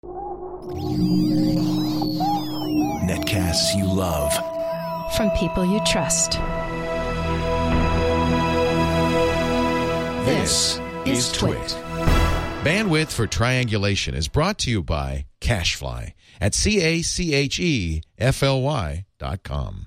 Netcasts you love. From people you trust. This is Twit. Bandwidth for Triangulation is brought to you by CacheFly at CACHEFLY.com.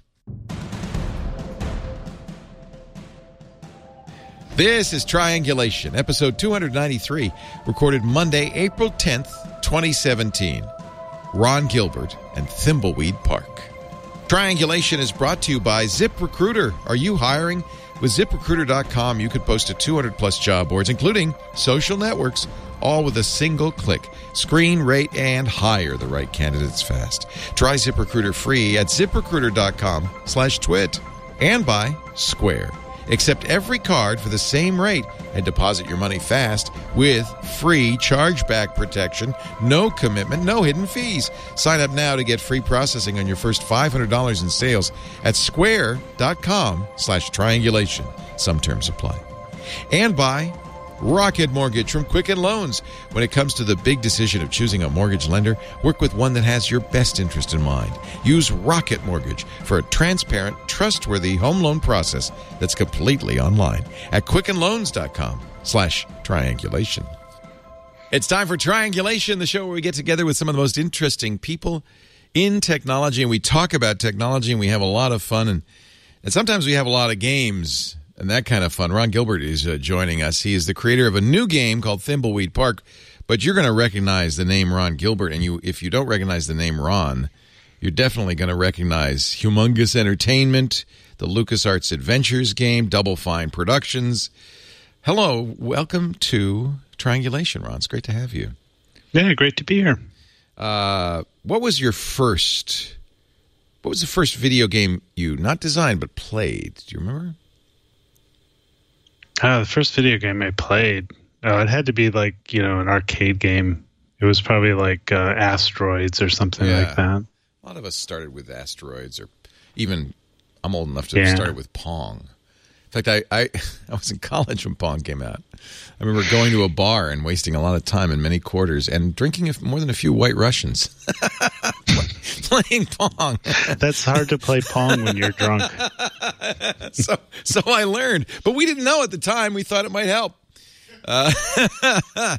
This is Triangulation, episode 293, recorded Monday, April 10th, 2017. Ron Gilbert and Thimbleweed Park. Triangulation is brought to you by ZipRecruiter. Are you hiring? With ZipRecruiter.com, you could post to 200-plus job boards, including social networks, all with a single click. Screen, rate, and hire the right candidates fast. Try ZipRecruiter free at ZipRecruiter.com/twit. And by Square. Accept every card for the same rate and deposit your money fast with free chargeback protection, no commitment, no hidden fees. Sign up now to get free processing on your first $500 in sales at square.com/triangulation. Some terms apply. And by Rocket Mortgage from Quicken Loans. When it comes to the big decision of choosing a mortgage lender, work with one that has your best interest in mind. Use Rocket Mortgage for a transparent, trustworthy home loan process that's completely online at quickenloans.com/triangulation. It's time for Triangulation, the show where we get together with some of the most interesting people in technology, and we talk about technology, and we have a lot of fun, and sometimes we have a lot of games and that kind of fun. Ron Gilbert is joining us. He is the creator of a new game called Thimbleweed Park. But you're going to recognize the name Ron Gilbert, and if you don't recognize the name Ron, you're definitely going to recognize Humongous Entertainment, the LucasArts Adventures game, Double Fine Productions. Hello, welcome to Triangulation, Ron. It's great to have you. Yeah, great to be here. What was the first video game you not designed but played? Do you remember? The first video game I played, it had to be like, an arcade game. It was probably like Asteroids or something like that. A lot of us started with Asteroids, or even, I'm old enough to have started with Pong. In fact, I was in college when Pong came out. I remember going to a bar and wasting a lot of time and many quarters and drinking more than a few White Russians. Playing Pong. That's hard to play Pong when you're drunk. So I learned. But we didn't know at the time. We thought it might help. That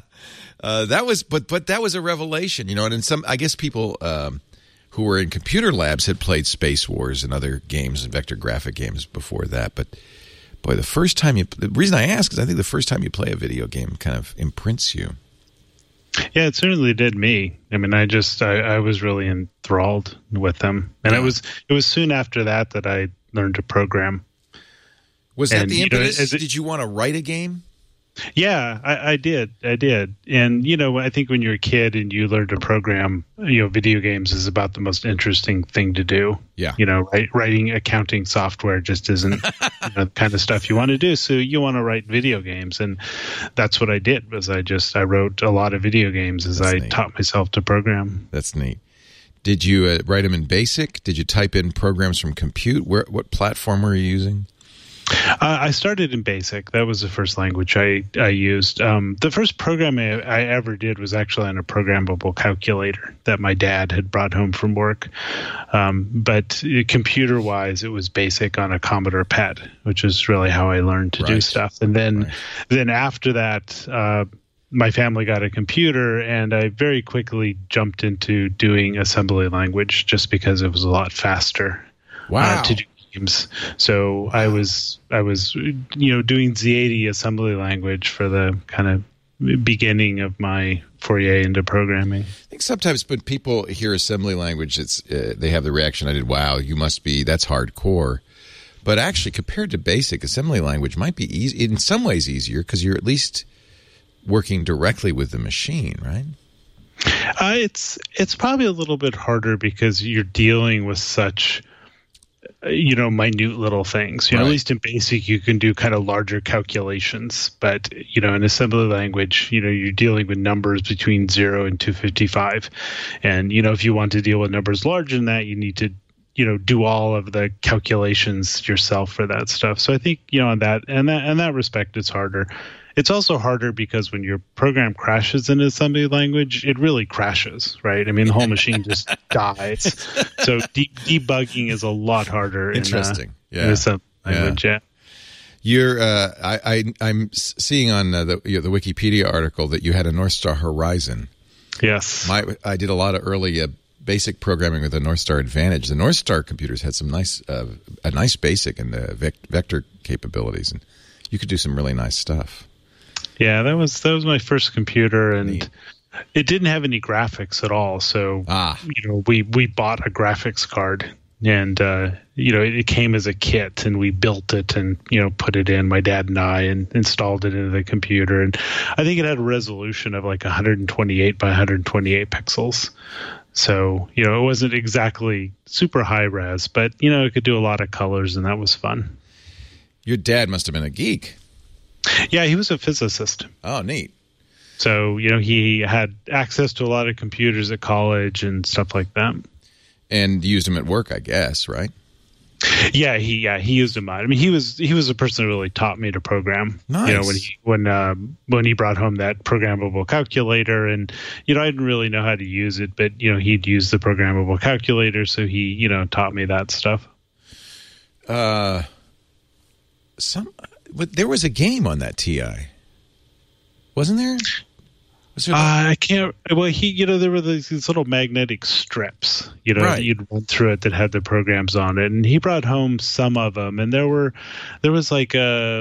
was a revelation, and I guess people who were in computer labs had played Space Wars and other games and vector graphic games before that. But boy, the reason I ask is I think the first time you play a video game kind of imprints you. Yeah, it certainly did me. I mean, I was really enthralled with them. And it was soon after that I learned to program. Was that the impetus? Did you want to write a game? Yeah, I did. And, I think when you're a kid and you learn to program, video games is about the most interesting thing to do. Yeah. Writing accounting software just isn't the kind of stuff you want to do. So you want to write video games. And that's what I did, was I wrote a lot of video games as I taught myself to program. That's neat. Did you write them in BASIC? Did you type in programs from Compute? What platform were you using? I started in BASIC. That was the first language I used. The first program I ever did was actually on a programmable calculator that my dad had brought home from work. But computer-wise, it was BASIC on a Commodore PET, which is really how I learned to do stuff. And then after that, my family got a computer, and I very quickly jumped into doing assembly language just because it was a lot faster to do. So I was doing Z80 assembly language for the kind of beginning of my foray into programming. I think sometimes when people hear assembly language, they have the reaction I did, wow, that's hardcore. But actually, compared to BASIC, assembly language might be easy, in some ways easier, because you're at least working directly with the machine, right? It's probably a little bit harder because you're dealing with such minute little things. At least in BASIC, you can do kind of larger calculations. But, in assembly language, you're dealing with numbers between 0 and 255. And, if you want to deal with numbers larger than that, you need to, do all of the calculations yourself for that stuff. So I think, in that respect, it's harder. It's also harder because when your program crashes in assembly language, it really crashes, right? I mean, the whole machine just dies. So debugging is a lot harder. Interesting. In assembly language. Yeah. I'm seeing on the Wikipedia article that you had a North Star Horizon. Yes. I did a lot of early basic programming with the North Star Advantage. The North Star computers had some a nice basic and vector capabilities, and you could do some really nice stuff. Yeah, that was my first computer, and it didn't have any graphics at all. So we bought a graphics card, and it came as a kit, and we built it and put it in, my dad and I, and installed it into the computer. And I think it had a resolution of like 128 by 128 pixels. So, it wasn't exactly super high res, but, it could do a lot of colors, and that was fun. Your dad must have been a geek. Yeah, he was a physicist. Oh, neat. So, he had access to a lot of computers at college and stuff like that. And used them at work, I guess, right? Yeah, he used them. I mean, he was the person who really taught me to program. Nice. When he brought home that programmable calculator, and I didn't really know how to use it, but he'd use the programmable calculator, so he taught me that stuff. There was a game on that TI, wasn't there? I can't. Well, there were these little magnetic strips, right, that you'd run through it that had the programs on it, and he brought home some of them, and there was like a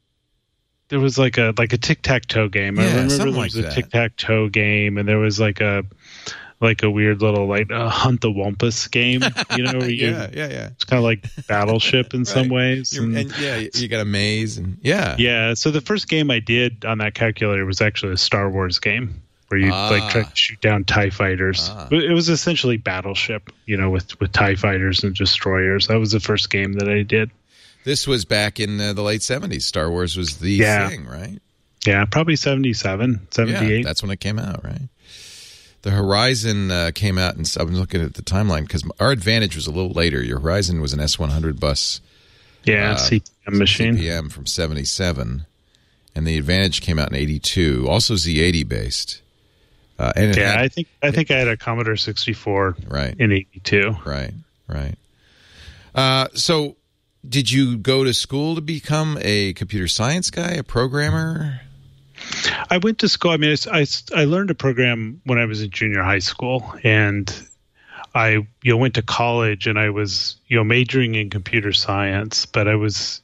tic-tac-toe game. Yeah, I remember something there was like a that. tic-tac-toe game, and there was like a weird little Hunt the Wumpus game. Where yeah. It's kind of like Battleship in some ways. And you got a maze, and yeah. So the first game I did on that calculator was actually a Star Wars game where you try to shoot down TIE fighters. It was essentially Battleship, with TIE fighters and destroyers. That was the first game that I did. This was back in the late 70s. Star Wars was the thing, right? Yeah, probably 77, 78. Yeah, that's when it came out, right? The Horizon came out, and I was looking at the timeline because our Advantage was a little later. Your Horizon was an S100 bus. Yeah, CPM machine. CPM from 77. And the Advantage came out in 82, also Z80 based. I think I had a Commodore 64 in 82. Right. So did you go to school to become a computer science guy, a programmer? I went to school. I mean, I learned to program when I was in junior high school, and I went to college, and I was majoring in computer science, but I was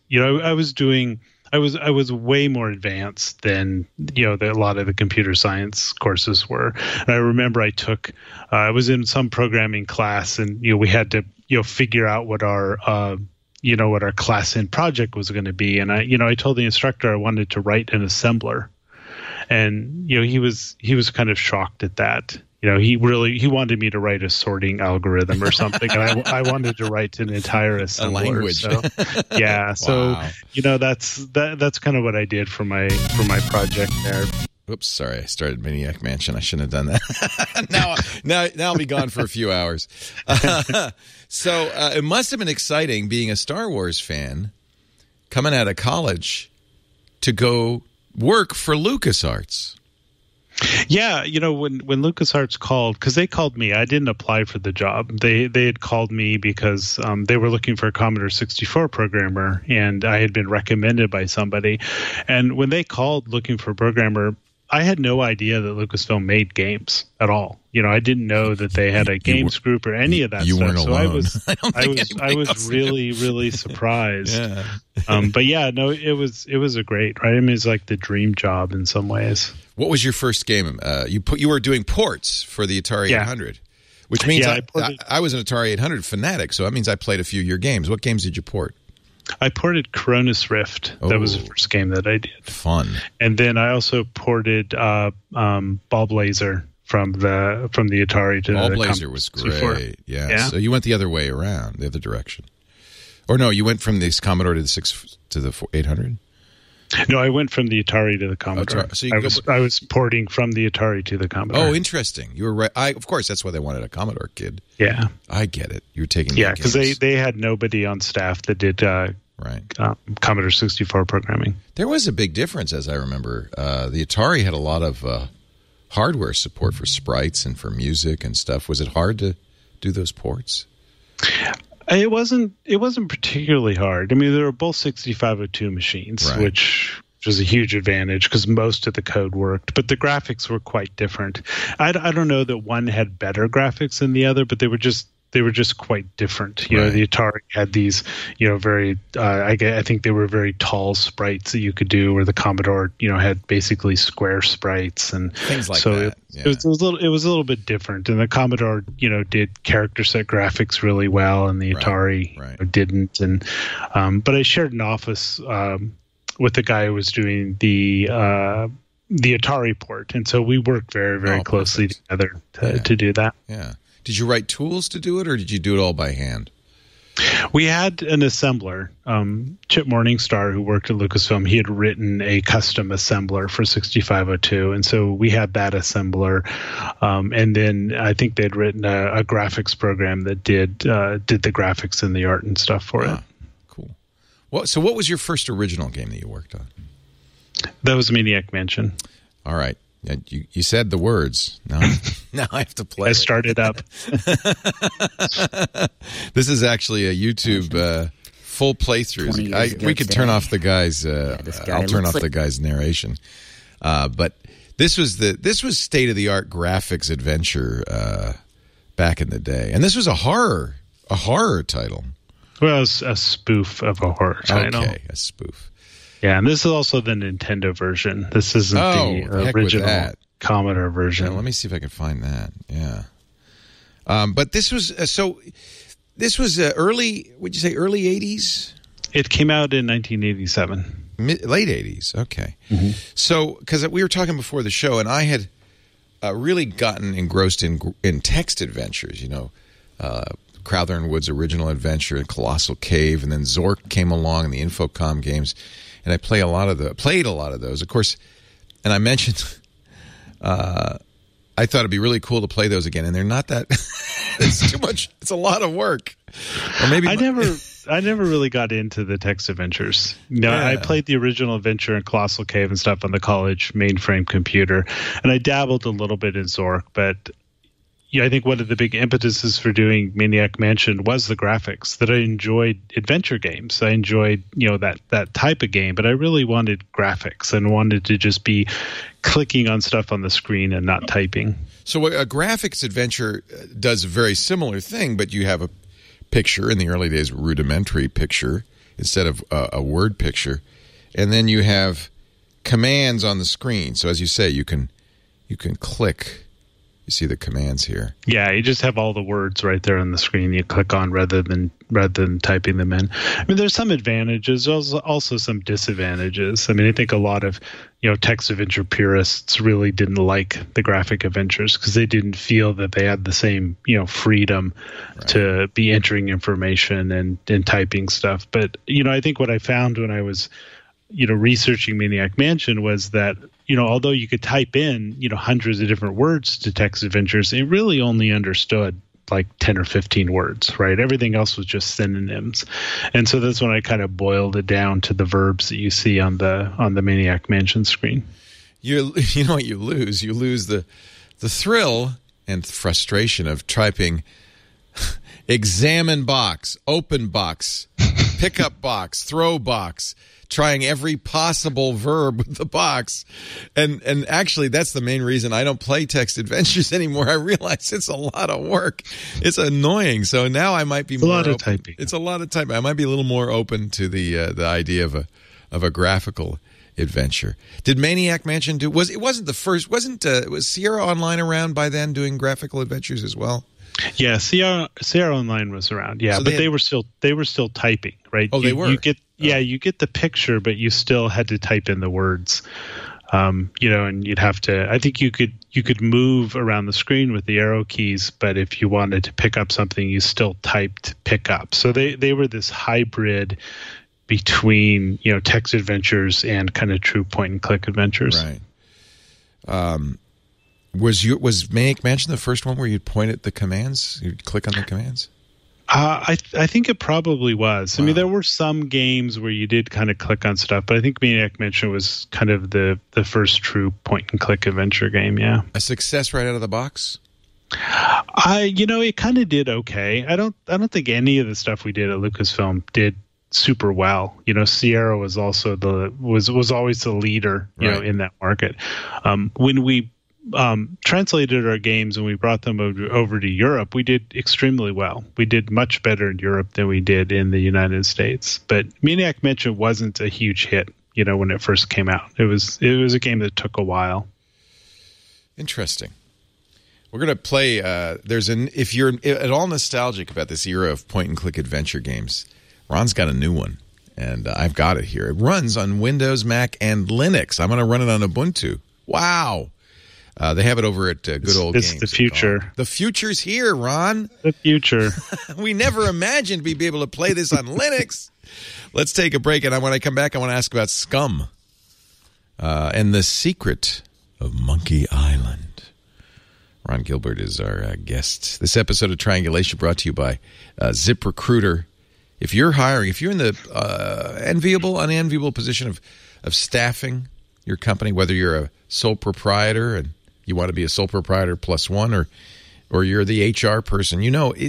I was way more advanced than a lot of the computer science courses were. And I remember I was in some programming class, and we had to figure out what our what our class in project was going to be, and I told the instructor I wanted to write an assembler. And he was kind of shocked at that. He wanted me to write a sorting algorithm or something, and I wanted to write an entire assembler. A language. So, yeah. So wow. that's kind of what I did for my project there. Oops, sorry, I started Maniac Mansion. I shouldn't have done that. now I'll be gone for a few hours. So it must have been exciting being a Star Wars fan, coming out of college to go work for LucasArts. Yeah, when LucasArts called, because they called me, I didn't apply for the job. They had called me because they were looking for a Commodore 64 programmer, and I had been recommended by somebody. And when they called looking for a programmer, I had no idea that Lucasfilm made games at all. I didn't know that they had a games group or any of that stuff. You weren't alone. So I was really, really surprised. Yeah. But yeah, no, it was a great, right? I mean, it's like the dream job in some ways. What was your first game? You were doing ports for the Atari 800, which means I was an Atari 800 fanatic, so that means I played a few of your games. What games did you port? I ported Coronis Rift. That was the first game that I did. Fun. And then I also ported Ball Blazer from the Atari to Ball the Blazer was great. 64. Yeah. So you went the other way around, the other direction. Or no, you went from the Commodore to the 800? No, I went from the Atari to the Commodore. So I was porting from the Atari to the Commodore. Oh, interesting. You were right. Of course, that's why they wanted a Commodore kid. Yeah. I get it. You're taking because they had nobody on staff that did Right. Commodore 64 programming. There was a big difference, as I remember. The Atari had a lot of hardware support for sprites and for music and stuff. Was it hard to do those ports? It wasn't particularly hard. I mean, they were both 6502 machines, Right. which was a huge advantage because most of the code worked, but the graphics were quite different. I don't know that one had better graphics than the other, but they were just quite different. You know, the Atari had these, very, I think they were very tall sprites that you could do, where the Commodore, had basically square sprites and things like so that. It was a little bit different. And the Commodore, did character set graphics really well, and the Atari didn't. And but I shared an office with the guy who was doing the Atari port, and so we worked very, very closely together to do that. Yeah. Did you write tools to do it, or did you do it all by hand? We had an assembler, Chip Morningstar, who worked at Lucasfilm. He had written a custom assembler for 6502, and so we had that assembler. And then I think they'd written a graphics program that did the graphics and the art and stuff for it. Cool. So what was your first original game that you worked on? That was Maniac Mansion. All right. You said the words. Now I have to play. I started up. This is actually a YouTube full playthrough. We could turn off the guy's. I'll turn off the guy's narration. But this was state of the art graphics adventure back in the day, and this was a horror title. Well, it was a spoof of a horror title. Okay, a spoof. Yeah, and this is also the Nintendo version. This isn't the original Commodore version. Yeah, let me see if I can find that. Yeah, but this was early. Would you say early 80s? It came out in 1987. Late 80s. Okay. Mm-hmm. So, because we were talking before the show, and I had really gotten engrossed in text adventures. Crowther and Wood's original adventure, Colossal Cave, and then Zork came along in the Infocom games. And I played a lot of those, of course. And I mentioned, I thought it'd be really cool to play those again, and they're not that. It's too much. It's a lot of work. Or maybe I never really got into the text adventures. I played the original adventure in Colossal Cave and stuff on the college mainframe computer, and I dabbled a little bit in Zork, but. Yeah, I think one of the big impetuses for doing Maniac Mansion was the graphics. That I enjoyed adventure games. I enjoyed, that type of game, but I really wanted graphics and wanted to just be clicking on stuff on the screen and not typing. So a graphics adventure does a very similar thing, but you have a picture, in the early days, rudimentary picture instead of a word picture, and then you have commands on the screen. So as you say, you can click. You see the commands here. Yeah, you just have all the words right there on the screen you click on rather than typing them in. I mean, there's some advantages, also some disadvantages. I mean, I think a lot of text adventure purists really didn't like the graphic adventures because they didn't feel that they had the same freedom to be entering information and typing stuff. But I think what I found when I was researching Maniac Mansion was that although you could type in, hundreds of different words to text adventures, it really only understood like 10 or 15 words, right? Everything else was just synonyms. And so that's when I kind of boiled it down to the verbs that you see on the Maniac Mansion screen. You know what you lose? You lose the thrill and frustration of typing examine box, open box, pickup box, throw box, trying every possible verb with the box. And actually, that's the main reason I don't play text adventures anymore. I realize it's a lot of work. It's annoying. So now I might be more open. Of typing. It's a lot of typing. I might be a little more open to the idea of a graphical adventure. Did Maniac Mansion was Sierra Online around by then doing graphical adventures as well? Yeah, Sierra Online was around. Yeah, so but they were still typing, right? Oh, they were. You get the picture, but you still had to type in the words. And you'd have to. I think you could move around the screen with the arrow keys, but if you wanted to pick up something, you still typed pick up. So they were this hybrid between text adventures and kind of true point and click adventures. Right. Was Maniac Mansion the first one where you'd point at the commands? You'd click on the commands? I think it probably was. Wow. I mean, there were some games where you did kind of click on stuff, but I think Maniac Mansion was kind of the first true point-and-click adventure game, yeah. A success right out of the box? It kind of did okay. I don't think any of the stuff we did at Lucasfilm did super well. Sierra was also was always the leader, in that market. When we translated our games and we brought them over to Europe, we did extremely well. We did much better in Europe than we did in the United States. But Maniac Mansion wasn't a huge hit, when it first came out. It was a game that took a while. Interesting. We're going to play, if you're at all nostalgic about this era of point-and-click adventure games, Ron's got a new one, and I've got it here. It runs on Windows, Mac, and Linux. I'm going to run it on Ubuntu. Wow. They have it over at Good Old Games. It's the future. The future's here, Ron. The future. We never imagined we'd be able to play this on Linux. Let's take a break, and when I come back, I want to ask about Scum and the secret of Monkey Island. Ron Gilbert is our guest. This episode of Triangulation brought to you by ZipRecruiter. If you're hiring, if you're in the unenviable position of staffing your company, whether you're a sole proprietor and you want to be a sole proprietor plus one, or you're the HR person,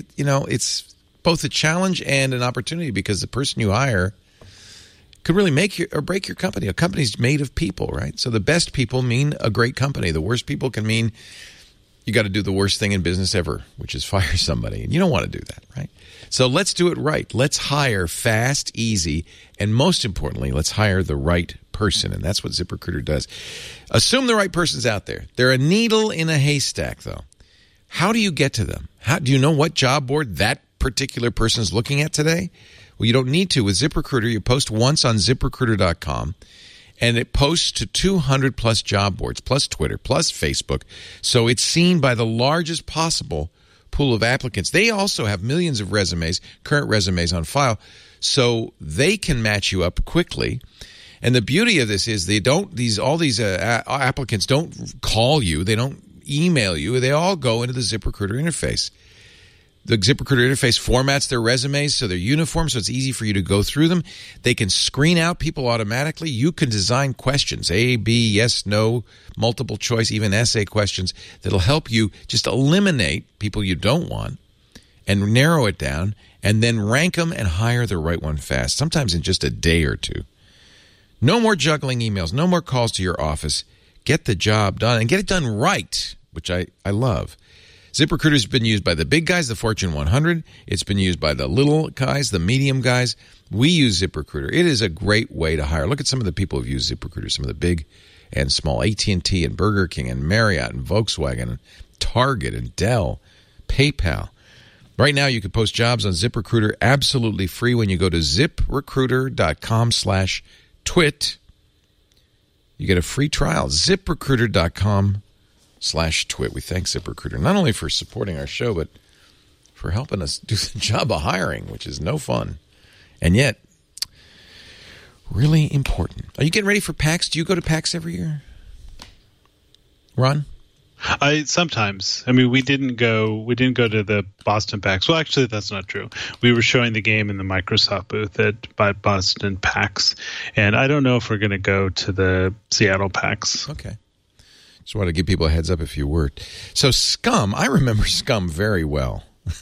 it's both a challenge and an opportunity, because the person you hire could really make or break your company. A company's made of people, right? So the best people mean a great company. The worst people can mean you got to do the worst thing in business ever, which is fire somebody. And you don't want to do that, right? So let's do it right. Let's hire fast, easy, and most importantly, let's hire the right person. And that's what ZipRecruiter does. Assume the right person's out there. They're a needle in a haystack, though. How do you get to them? How do you know what job board that particular person is looking at today? Well, you don't need to. With ZipRecruiter, you post once on ZipRecruiter.com, and it posts to 200-plus job boards, plus Twitter, plus Facebook. So it's seen by the largest possible pool of applicants. They also have millions of resumes, current resumes on file, so they can match you up quickly. And the beauty of this is all these applicants don't call you. They don't email you. They all go into the ZipRecruiter interface. The ZipRecruiter interface formats their resumes so they're uniform, so it's easy for you to go through them. They can screen out people automatically. You can design questions, A, B, yes, no, multiple choice, even essay questions that'll help you just eliminate people you don't want and narrow it down, and then rank them and hire the right one fast, sometimes in just a day or two. No more juggling emails, no more calls to your office. Get the job done, and get it done right, which I love. ZipRecruiter's been used by the big guys, the Fortune 100. It's been used by the little guys, the medium guys. We use ZipRecruiter. It is a great way to hire. Look at some of the people who've used ZipRecruiter, some of the big and small, AT&T and Burger King and Marriott and Volkswagen and Target and Dell, PayPal. Right now, you can post jobs on ZipRecruiter absolutely free when you go to ZipRecruiter.com/twit. You get a free trial, ZipRecruiter.com/twit. We thank ZipRecruiter not only for supporting our show, but for helping us do the job of hiring, which is no fun, and yet really important. Are you getting ready for PAX? Do you go to PAX every year, Ron? Sometimes. I mean, we didn't go to the Boston PAX. Well, actually, that's not true. We were showing the game in the Microsoft booth at Boston PAX, and I don't know if we're going to go to the Seattle PAX. Okay. Just want to give people a heads up if you were. So Scum, I remember Scum very well.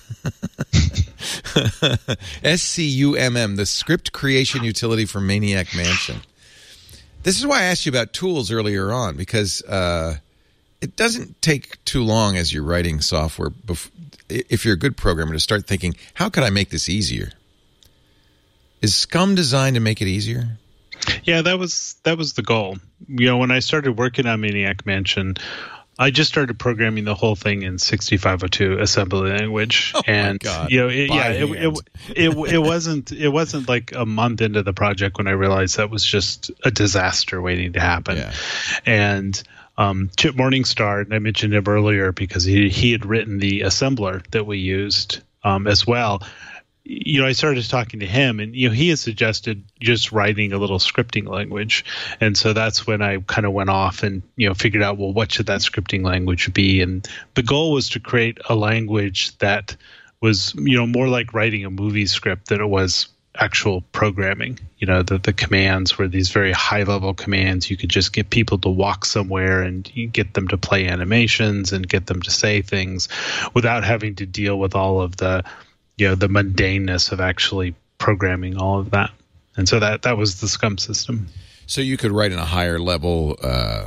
SCUMM, the script creation utility for Maniac Mansion. This is why I asked you about tools earlier on, because it doesn't take too long as you're writing software, if you're a good programmer, to start thinking, how could I make this easier? Is Scum designed to make it easier? Yeah, that was the goal. When I started working on Maniac Mansion, I just started programming the whole thing in 6502 assembly language. Oh, and my God. It wasn't like a month into the project when I realized that was just a disaster waiting to happen. Yeah. And Chip Morningstar, and I mentioned him earlier because he had written the assembler that we used as well. I started talking to him, and he had suggested just writing a little scripting language, and so that's when I kind of went off and figured out, well, what should that scripting language be? And the goal was to create a language that was, more like writing a movie script than it was actual programming. The commands were these very high level commands. You could just get people to walk somewhere and you get them to play animations and get them to say things without having to deal with all of the the mundaneness of actually programming all of that. And so that was the Scum system. So you could write in a higher level.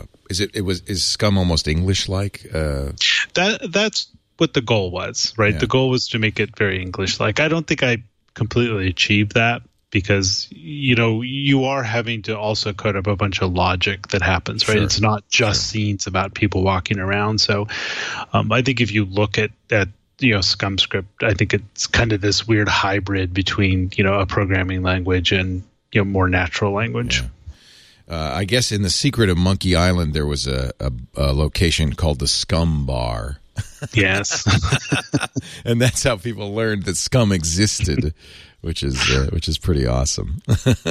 Is Scum almost English-like? That's what the goal was, right? Yeah. The goal was to make it very English-like. I don't think I completely achieved that because you are having to also code up a bunch of logic that happens, right? Sure. It's not just scenes about people walking around. So I think if you look at Scum script, I think it's kind of this weird hybrid between a programming language and more natural language. Yeah. I guess in the secret of Monkey Island there was a location called the Scum Bar. Yes. And that's how people learned that Scum existed, which is pretty awesome.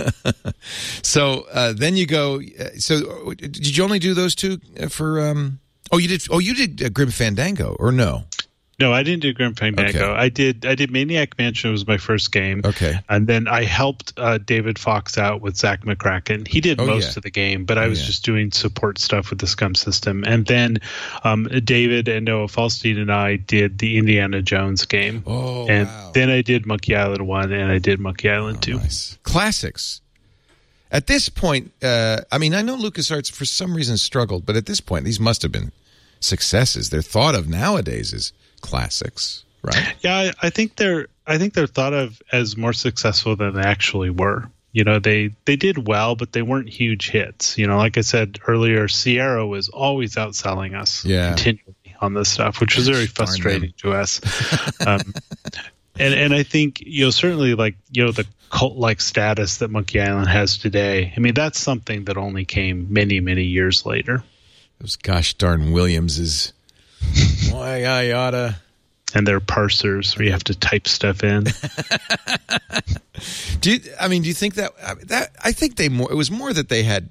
So then you go. So did you only do those two for? You did Grim Fandango, or no? No, I didn't do Grim Fandango. Okay. I did Maniac Mansion. Was my first game. Okay. And then I helped David Fox out with Zach McCracken. He did most of the game, but I was just doing support stuff with the Scum system. And then David and Noah Falstein and I did the Indiana Jones game. Oh, and wow. then I did Monkey Island 1 and I did Monkey Island 2. Nice. Classics. At this point, I know LucasArts for some reason struggled, but at this point, these must have been successes. They're thought of nowadays as classics, right? Yeah, I think they're thought of as more successful than they actually were. They did well, but they weren't huge hits. Like I said earlier, Sierra was always outselling us continually on this stuff, which was very frustrating to us. And I think certainly the cult-like status that Monkey Island has today. I mean, that's something that only came many, many years later. Those gosh darn Williamses. Why I oughta. And their parsers where you have to type stuff in. Do you think that I think it was more that they had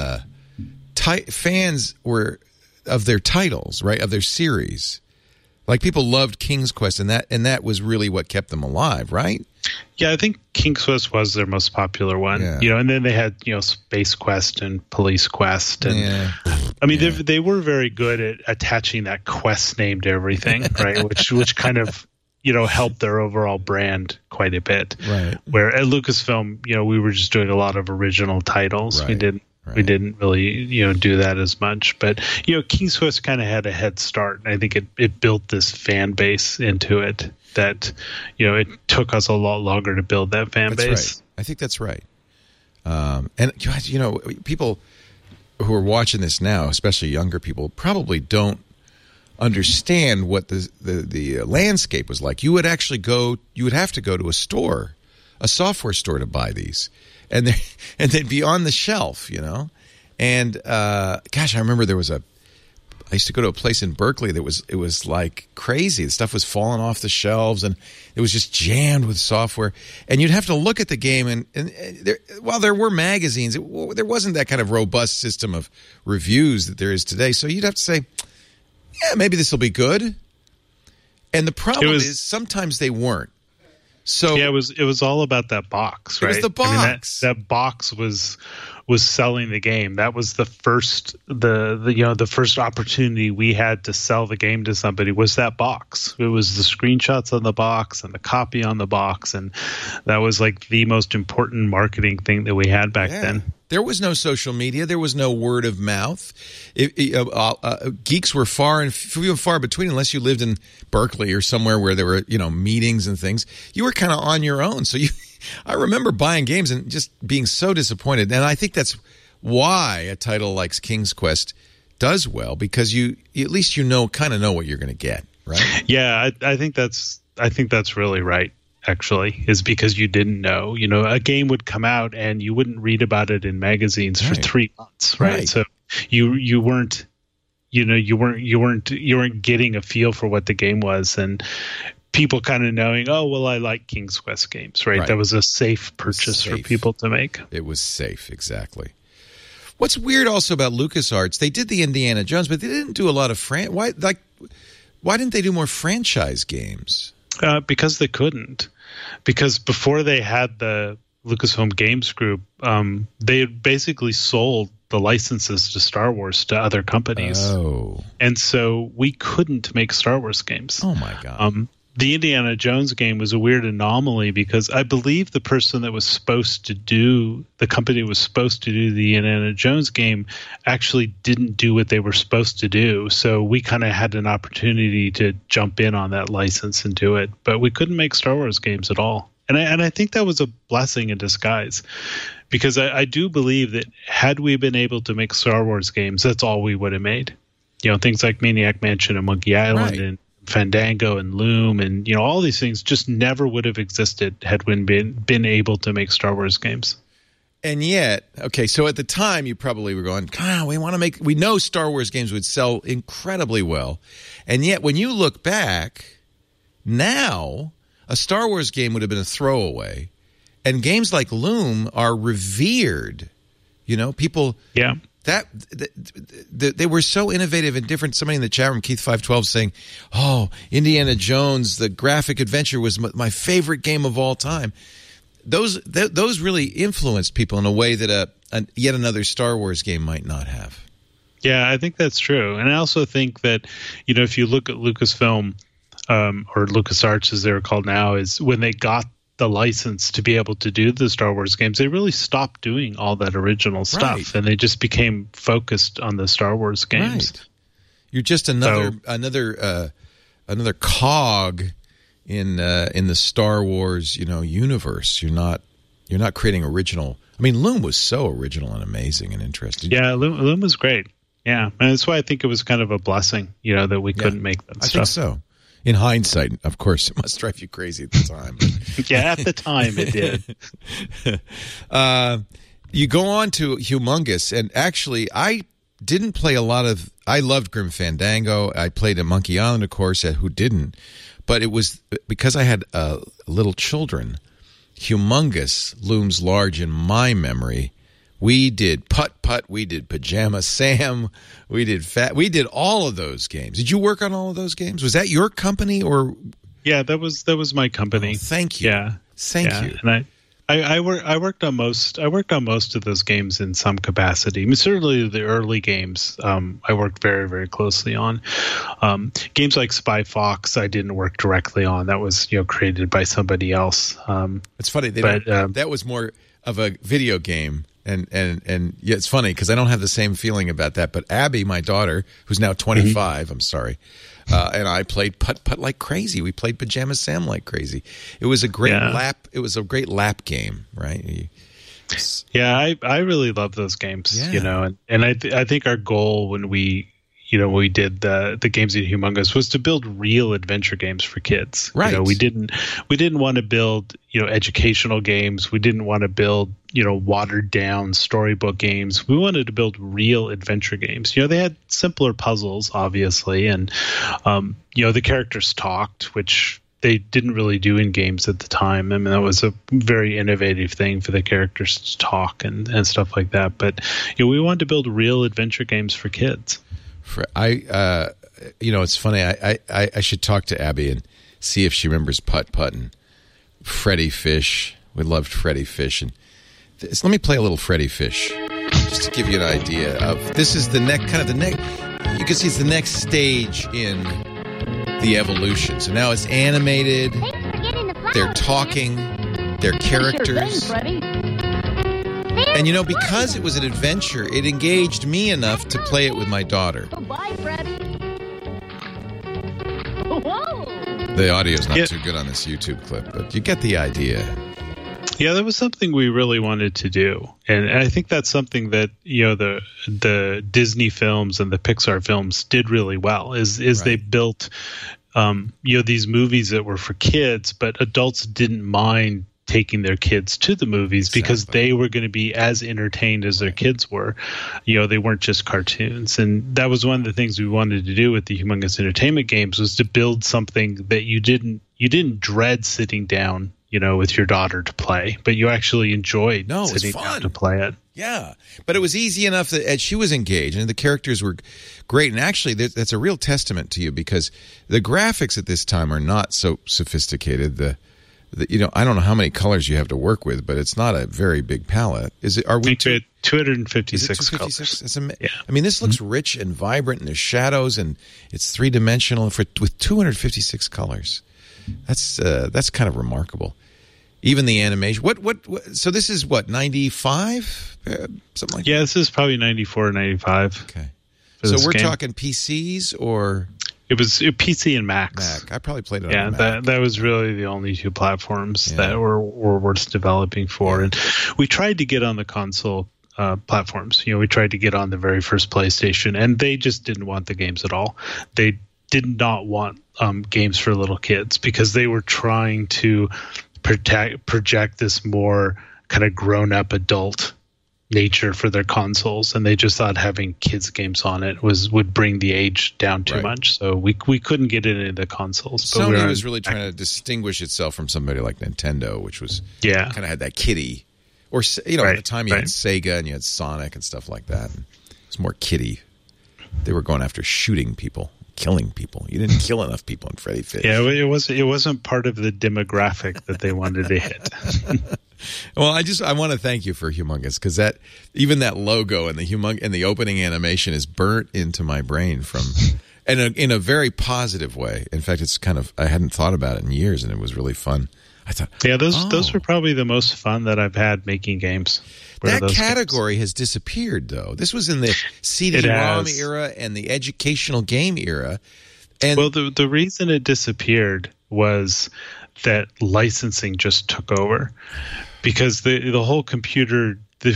fans were of their titles, right? Of their series. Like people loved King's Quest and that was really what kept them alive, right? Yeah, I think King's Quest was their most popular one. Yeah. And then they had, Space Quest and Police Quest. And they were very good at attaching that quest name to everything, right? which kind of, helped their overall brand quite a bit. Right. Where at Lucasfilm, we were just doing a lot of original titles. Right. We didn't really, do that as much. But, King's Quest kind of had a head start. And I think it built this fan base into it that, it took us a lot longer to build that fan base. Right. I think that's right. And, people who are watching this now, especially younger people, probably don't understand what the landscape was like. You would have to go to a store, a software store to buy these. And they'd be on the shelf, And I remember I used to go to a place in Berkeley that it was like crazy. The stuff was falling off the shelves, and it was just jammed with software. And you'd have to look at the game, and while there were magazines, there wasn't that kind of robust system of reviews that there is today. So you'd have to say, yeah, maybe this will be good. And the problem is sometimes they weren't. So yeah, it was all about that box, right? It was the box. That box was selling the game. That was the first the first opportunity we had to sell the game to somebody was that box. It was the screenshots on the box and the copy on the box, and that was like the most important marketing thing that we had back then. There was no social media. There was no word of mouth. Geeks were few and far between, unless you lived in Berkeley or somewhere where there were, meetings and things. You were kind of on your own. So I remember buying games and just being so disappointed. And I think that's why a title like King's Quest does well, because you at least kind of know what you're going to get, right? Yeah, I think that's really right. Actually, is because you didn't know. A game would come out and you wouldn't read about it in magazines for 3 months, right? So you weren't getting a feel for what the game was, and people kind of knowing, oh well, I like King's Quest games, right? That was a safe purchase for people to make. It was safe, exactly. What's weird also about LucasArts, they did the Indiana Jones, but they didn't do a lot of why didn't they do more franchise games? Because they couldn't. Because before they had the Lucasfilm Games Group, they had basically sold the licenses to Star Wars to other companies. Oh. And so we couldn't make Star Wars games. Oh, my God. The Indiana Jones game was a weird anomaly because I believe the person that was supposed to do, the company that was supposed to do the Indiana Jones game actually didn't do what they were supposed to do. So we kind of had an opportunity to jump in on that license and do it. But we couldn't make Star Wars games at all. And I think that was a blessing in disguise, because I do believe that had we been able to make Star Wars games, that's all we would have made. You know, things like Maniac Mansion and Monkey Island and Fandango and Loom and, you know, all these things just never would have existed had we been able to make Star Wars games. And yet, okay, so at the time you probably were going, we know Star Wars games would sell incredibly well. And yet when you look back, now a Star Wars game would have been a throwaway. And games like Loom are revered. You know, people... Yeah. They were so innovative and different. Somebody in the chat room, Keith512, saying, "Oh, Indiana Jones, the graphic adventure was my favorite game of all time." Those really influenced people in a way that yet another Star Wars game might not have. Yeah, I think that's true, and I also think that, you know, if you look at Lucasfilm or LucasArts as they're called now, is when they got the license to be able to do the Star Wars games, they really stopped doing all that original stuff, and they just became focused on the Star Wars games. Right. You're just another cog in the Star Wars, you know, universe. You're not creating original. I mean, Loom was so original and amazing and interesting. Yeah, Loom was great. Yeah, and that's why I think it was kind of a blessing, you know, that we couldn't make that stuff. I think so. In hindsight, of course, it must drive you crazy at the time. Yeah, at the time it did. You go on to Humongous, and actually, I didn't play a lot of... I loved Grim Fandango. I played at Monkey Island, of course, who didn't? But it was because I had little children. Humongous looms large in my memory. We did Putt-Putt, we did Pajama Sam, we did all of those games. Did you work on all of those games? Was that your company or? Yeah, that was my company. Oh, thank you. Yeah, thank you. And I worked on most of those games in some capacity. I mean, certainly the early games I worked very, very closely on. Games like Spy Fox I didn't work directly on. That was, you know, created by somebody else. It's funny, that was more of a video game. And yeah, it's funny because I don't have the same feeling about that. But Abby, my daughter, who's now 25, I'm sorry, and I played Putt-Putt like crazy. We played Pajama Sam like crazy. It was a great lap. It was a great lap game, right? Yeah, I really love those games. Yeah. You know, and I think our goal when we did the games at Humongous was to build real adventure games for kids. Right. You know, we didn't want to build, you know, educational games. We didn't want to build, you know, watered down storybook games. We wanted to build real adventure games. You know, they had simpler puzzles, obviously, and you know, the characters talked, which they didn't really do in games at the time. I mean, that was a very innovative thing for the characters to talk and stuff like that. But, you know, we wanted to build real adventure games for kids. You know, it's funny. I should talk to Abby and see if she remembers Putt-Putt and Freddy Fish. We loved Freddy Fish, and let me play a little Freddy Fish just to give you an idea of this is the next. You can see it's the next stage in the evolution. So now it's animated. They're talking. They're characters. And, you know, because it was an adventure, it engaged me enough to play it with my daughter. Oh, bye, Freddy. Whoa. The audio's not too good on this YouTube clip, but you get the idea. Yeah, that was something we really wanted to do. And I think that's something that, you know, the Disney films and the Pixar films did really well, is right. They built, you know, these movies that were for kids, but adults didn't mind taking their kids to the movies because they were going to be as entertained as their kids were. You know, they weren't just cartoons. And that was one of the things we wanted to do with the Humongous Entertainment games, was to build something that you didn't dread sitting down, with your daughter to play, but you actually enjoyed No, it was sitting fun down to play it. Yeah, but it was easy enough that she was engaged, and the characters were great. And actually, that's a real testament to you, because the graphics at this time are not so sophisticated. I don't know how many colors you have to work with, but it's not a very big palette. Is it? Are we 256 colors? Yeah. I mean, this looks rich and vibrant, and there's shadows, and it's three-dimensional with 256 colors. That's kind of remarkable. Even the animation. What? So this is what, 95? Something like that? Yeah, this is probably 94 or 95. Okay. So we're talking PCs or? It was PC and Macs. Mac. I probably played it on Mac. That was really the only two platforms that were worth developing for. And we tried to get on the console platforms. We tried to get on the very first PlayStation, and they just didn't want the games at all. They did not want games for little kids, because they were trying to project this more kind of grown-up adult nature for their consoles, and they just thought having kids games on it would bring the age down too much. So we couldn't get it into the consoles. Sony was really trying to distinguish itself from somebody like Nintendo, which was kind of had that kiddie, or at the time you had Sega and you had Sonic and stuff like that. And it was more kiddie. They were going after shooting people, killing people. You didn't kill enough people in Freddy Fish. Yeah, it wasn't part of the demographic that they wanted to hit. Well, I want to thank you for Humongous, because even that logo and the opening animation is burnt into my brain in a very positive way. In fact, it's I hadn't thought about it in years, and it was really fun. I thought, those were probably the most fun that I've had making games. That category has disappeared, though. This was in the CD-ROM era and the educational game era. And the reason it disappeared was that licensing just took over, because the whole computer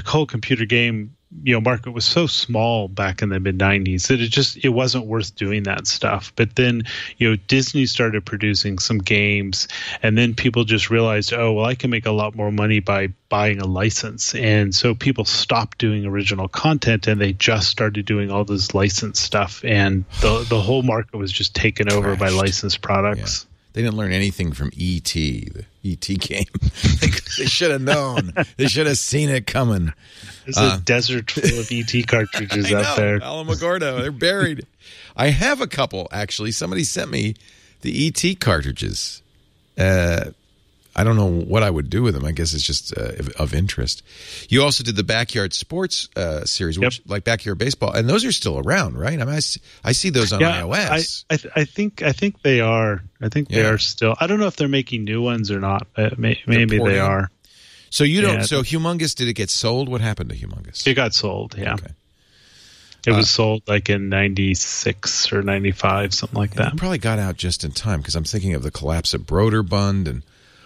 game market was so small back in the mid-90s that it wasn't worth doing that stuff. But then Disney started producing some games, and then people just realized, I can make a lot more money by buying a license. And so people stopped doing original content, and they just started doing all this licensed stuff, and the whole market was just taken over by licensed products. Yeah. They didn't learn anything from E.T., the E.T. game. They should have known. They should have seen it coming. There's a desert full of E.T. cartridges out there. Alamogordo, they're buried. I have a couple, actually. Somebody sent me the E.T. cartridges. I don't know what I would do with them. I guess it's just of interest. You also did the Backyard Sports series, which like Backyard Baseball, and those are still around, right? I mean, I see those on iOS. I think they are. I think they are still. I don't know if they're making new ones or not. Maybe they are. So you don't. So Humongous, did it get sold? What happened to Humongous? It got sold. Yeah. Okay. It was sold like in 96 or 95, something like that. It probably got out just in time, because I'm thinking of the collapse of Broderbund and.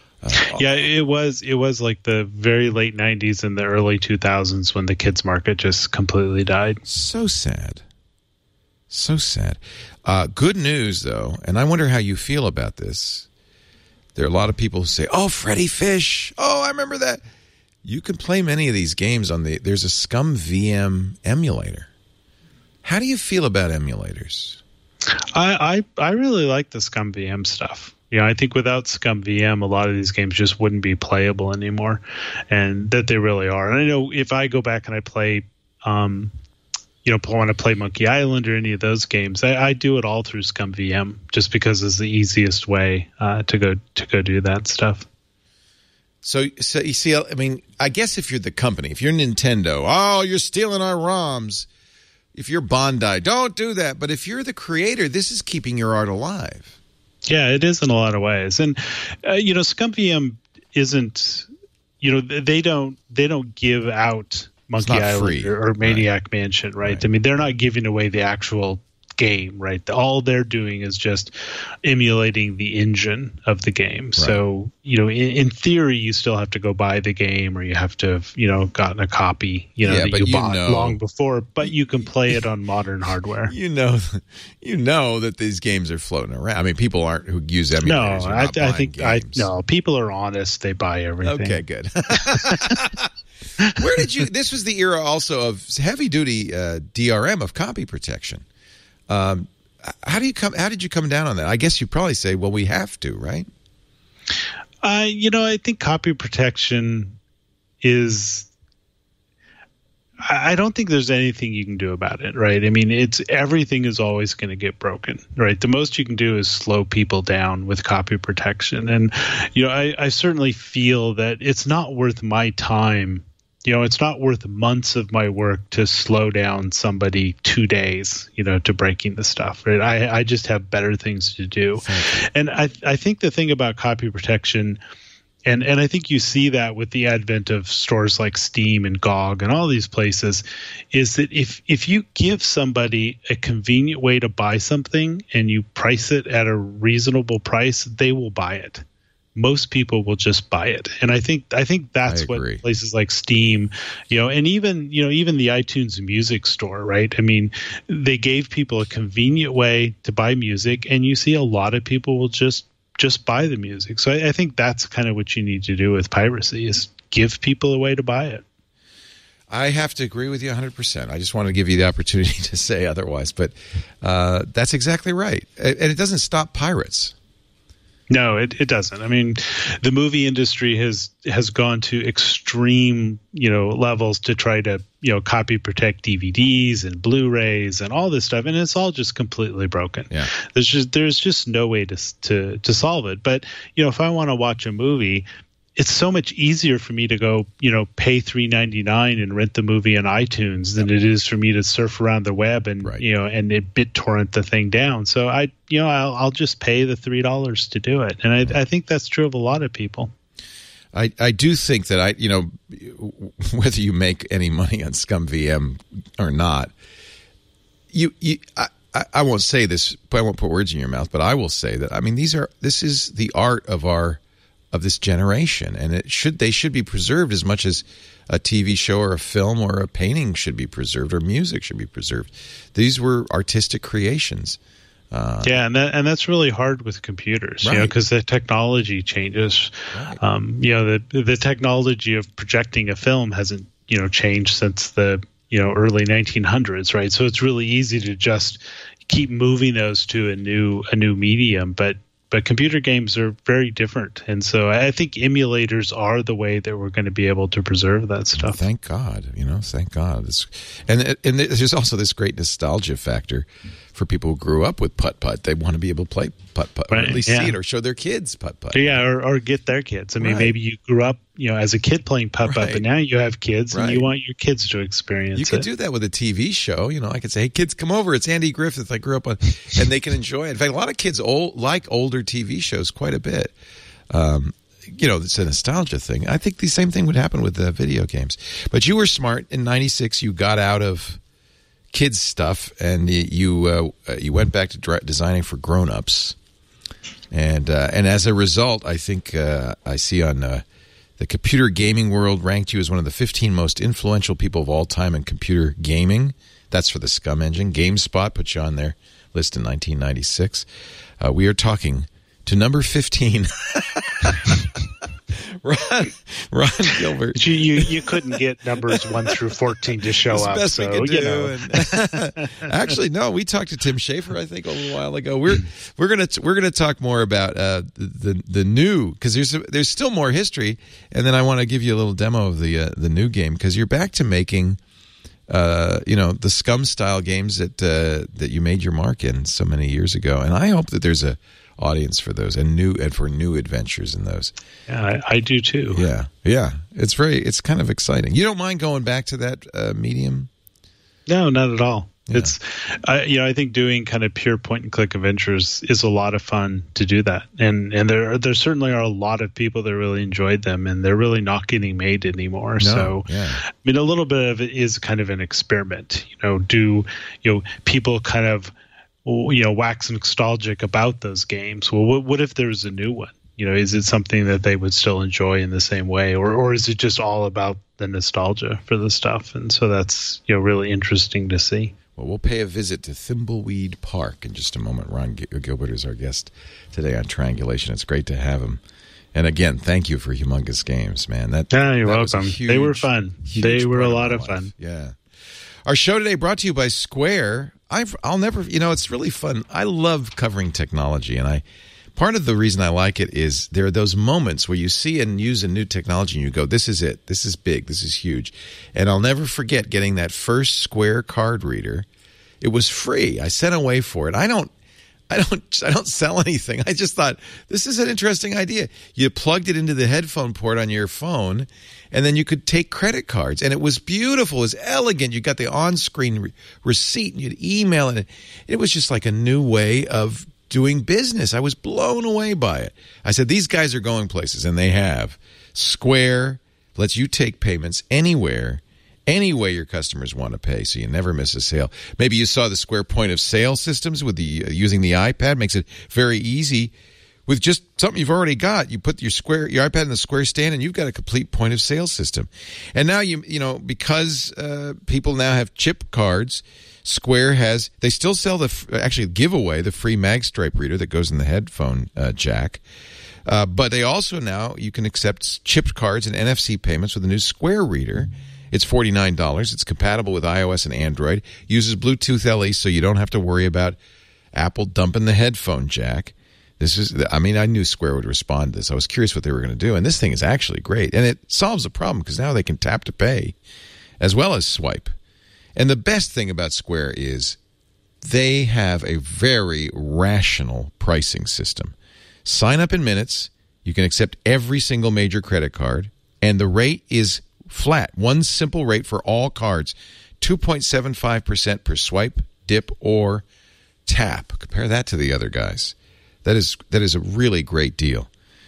It was like the very late 90s and the early 2000s when the kids market just completely died. So sad. So sad. Good news, though, and I wonder how you feel about this. There are a lot of people who say, Freddy Fish. I remember that. You can play many of these games there's a ScumVM emulator. How do you feel about emulators? I really like the ScumVM stuff. I think without ScumVM, a lot of these games just wouldn't be playable anymore, and that they really are. And I know if I go back and I play, want to play Monkey Island or any of those games, I do it all through ScumVM, just because it's the easiest way to go do that stuff. So you see, I mean, I guess if you're the company, if you're Nintendo, you're stealing our ROMs. If you're Bandai, don't do that. But if you're the creator, this is keeping your art alive. Yeah, it is in a lot of ways. And, ScumVM isn't, they don't give out Monkey Island or Maniac Mansion, right? I mean, they're not giving away the actual game, right? All they're doing is just emulating the engine of the game. Right. So, in theory, you still have to go buy the game, or you have to have, gotten a copy, that you bought long before, but you can play it on modern hardware. You know that these games are floating around. I mean, people who use emulators. I think people are honest. They buy everything. Okay, good. Where did you? This was the era also of heavy duty DRM, of copy protection. How did you come down on that? I guess you probably say, well, we have to, right? I think copy protection is. I don't think there's anything you can do about it, right? I mean, everything is always going to get broken, right? The most you can do is slow people down with copy protection. And, I certainly feel that it's not worth my time. It's not worth months of my work to slow down somebody 2 days, to breaking the stuff, right? I just have better things to do. And I think the thing about copy protection, and I think you see that with the advent of stores like Steam and GOG and all these places, is that if you give somebody a convenient way to buy something and you price it at a reasonable price, they will buy it. Most people will just buy it. And I think that's what places like Steam, and even the iTunes Music Store, right? I mean, they gave people a convenient way to buy music, and you see a lot of people will just buy the music. So I think that's kind of what you need to do with piracy, is give people a way to buy it. I have to agree with you 100%. I just wanted to give you the opportunity to say otherwise, but that's exactly right. And it doesn't stop pirates. No, it doesn't. I mean, the movie industry has gone to extreme, levels to try to, copy protect DVDs and Blu-rays and all this stuff, and it's all just completely broken. Yeah. There's just no way to solve it. But, if I want to watch a movie, it's so much easier for me to go, pay $3.99 and rent the movie on iTunes than it is for me to surf around the web and, and BitTorrent the thing down. So I'll just pay the $3 to do it. And I think that's true of a lot of people. I do think that whether you make any money on ScumVM or not, I won't say this, I won't put words in your mouth, but I will say that, I mean, this is the art of this generation, and they should be preserved as much as a TV show or a film or a painting should be preserved or music should be preserved. These were artistic creations. And that's really hard with computers, right, because the technology changes. Right. The technology of projecting a film hasn't changed since the early 1900s, right? So it's really easy to just keep moving those to a new medium, but computer games are very different. And so I think emulators are the way that we're going to be able to preserve that stuff. Thank God, thank God. And there's also this great nostalgia factor for people who grew up with putt-putt. They want to be able to play putt-putt, or at least see it or show their kids putt-putt. Yeah, or get their kids. I mean, maybe you grew up, as a kid playing putt-putt, but now you have kids and you want your kids to experience it. You could do that with a TV show. I could say, hey, kids, come over. It's Andy Griffith I grew up on. And they can enjoy it. In fact, a lot of kids like older TV shows quite a bit. It's a nostalgia thing. I think the same thing would happen with video games. But you were smart. In 96, you got out of kids stuff, and you went back to designing for grown-ups. And as a result, I think I see on the Computer Gaming World ranked you as one of the 15 most influential people of all time in computer gaming. That's for the Scum Engine. GameSpot put you on their list in 1996. We are talking to number 15. Ron Gilbert. You couldn't get numbers 1 through 14 to show up. Best we could do. Actually, no. We talked to Tim Schafer, I think, a little while ago. We're gonna talk more about the new, because there's still more history, and then I want to give you a little demo of the new game, because you're back to making the Scum style games that you made your mark in so many years ago, and I hope that there's a audience for those and for new adventures in those. Yeah, I do too. Yeah. It's kind of exciting. You don't mind going back to that medium? No, not at all. Yeah. It's, I think doing kind of pure point and click adventures is a lot of fun to do that, and there certainly are a lot of people that really enjoyed them, and they're really not getting made anymore. I mean, a little bit of it is kind of an experiment. Do people kind of wax nostalgic about those games? Well, what if there was a new one? Is it something that they would still enjoy in the same way, or is it just all about the nostalgia for the stuff? And so that's really interesting to see. Well, we'll pay a visit to Thimbleweed Park in just a moment. Ron Gilbert is our guest today on Triangulation. It's great to have him. And again, thank you for Humongous Games, man. You're welcome. They were fun. They were a lot of fun. Yeah. Our show today brought to you by Square. I'll never, it's really fun. I love covering technology, and Part of the reason I like it is there are those moments where you see and use a new technology and you go, this is it. This is big. This is huge. And I'll never forget getting that first Square card reader. It was free. I sent away for it. I don't sell anything. I just thought, this is an interesting idea. You plugged it into the headphone port on your phone, and then you could take credit cards. And it was beautiful. It was elegant. You got the on-screen receipt, and you'd email it. It was just like a new way of doing business. I was blown away by it. I said, these guys are going places, and they have. Square lets you take payments anywhere, any way your customers want to pay, so you never miss a sale. Maybe you saw the Square point of sale systems with the using the iPad. Makes it very easy with just something you've already got. You put your iPad in the Square stand, and you've got a complete point of sale system. And now you know because people now have chip cards. Square they still sell actually give away the free MagStripe reader that goes in the headphone jack. But they also now, you can accept chipped cards and NFC payments with the new Square reader. It's $49. It's compatible with iOS and Android. Uses Bluetooth LE, so you don't have to worry about Apple dumping the headphone jack. I knew Square would respond to this. I was curious what they were going to do. And this thing is actually great. And it solves a problem because now they can tap to pay as well as swipe. And the best thing about Square is they have a very rational pricing system. Sign up in minutes. You can accept every single major credit card. And the rate is flat. One simple rate for all cards. 2.75% per swipe, dip, or tap. Compare that to the other guys. That is a really great deal.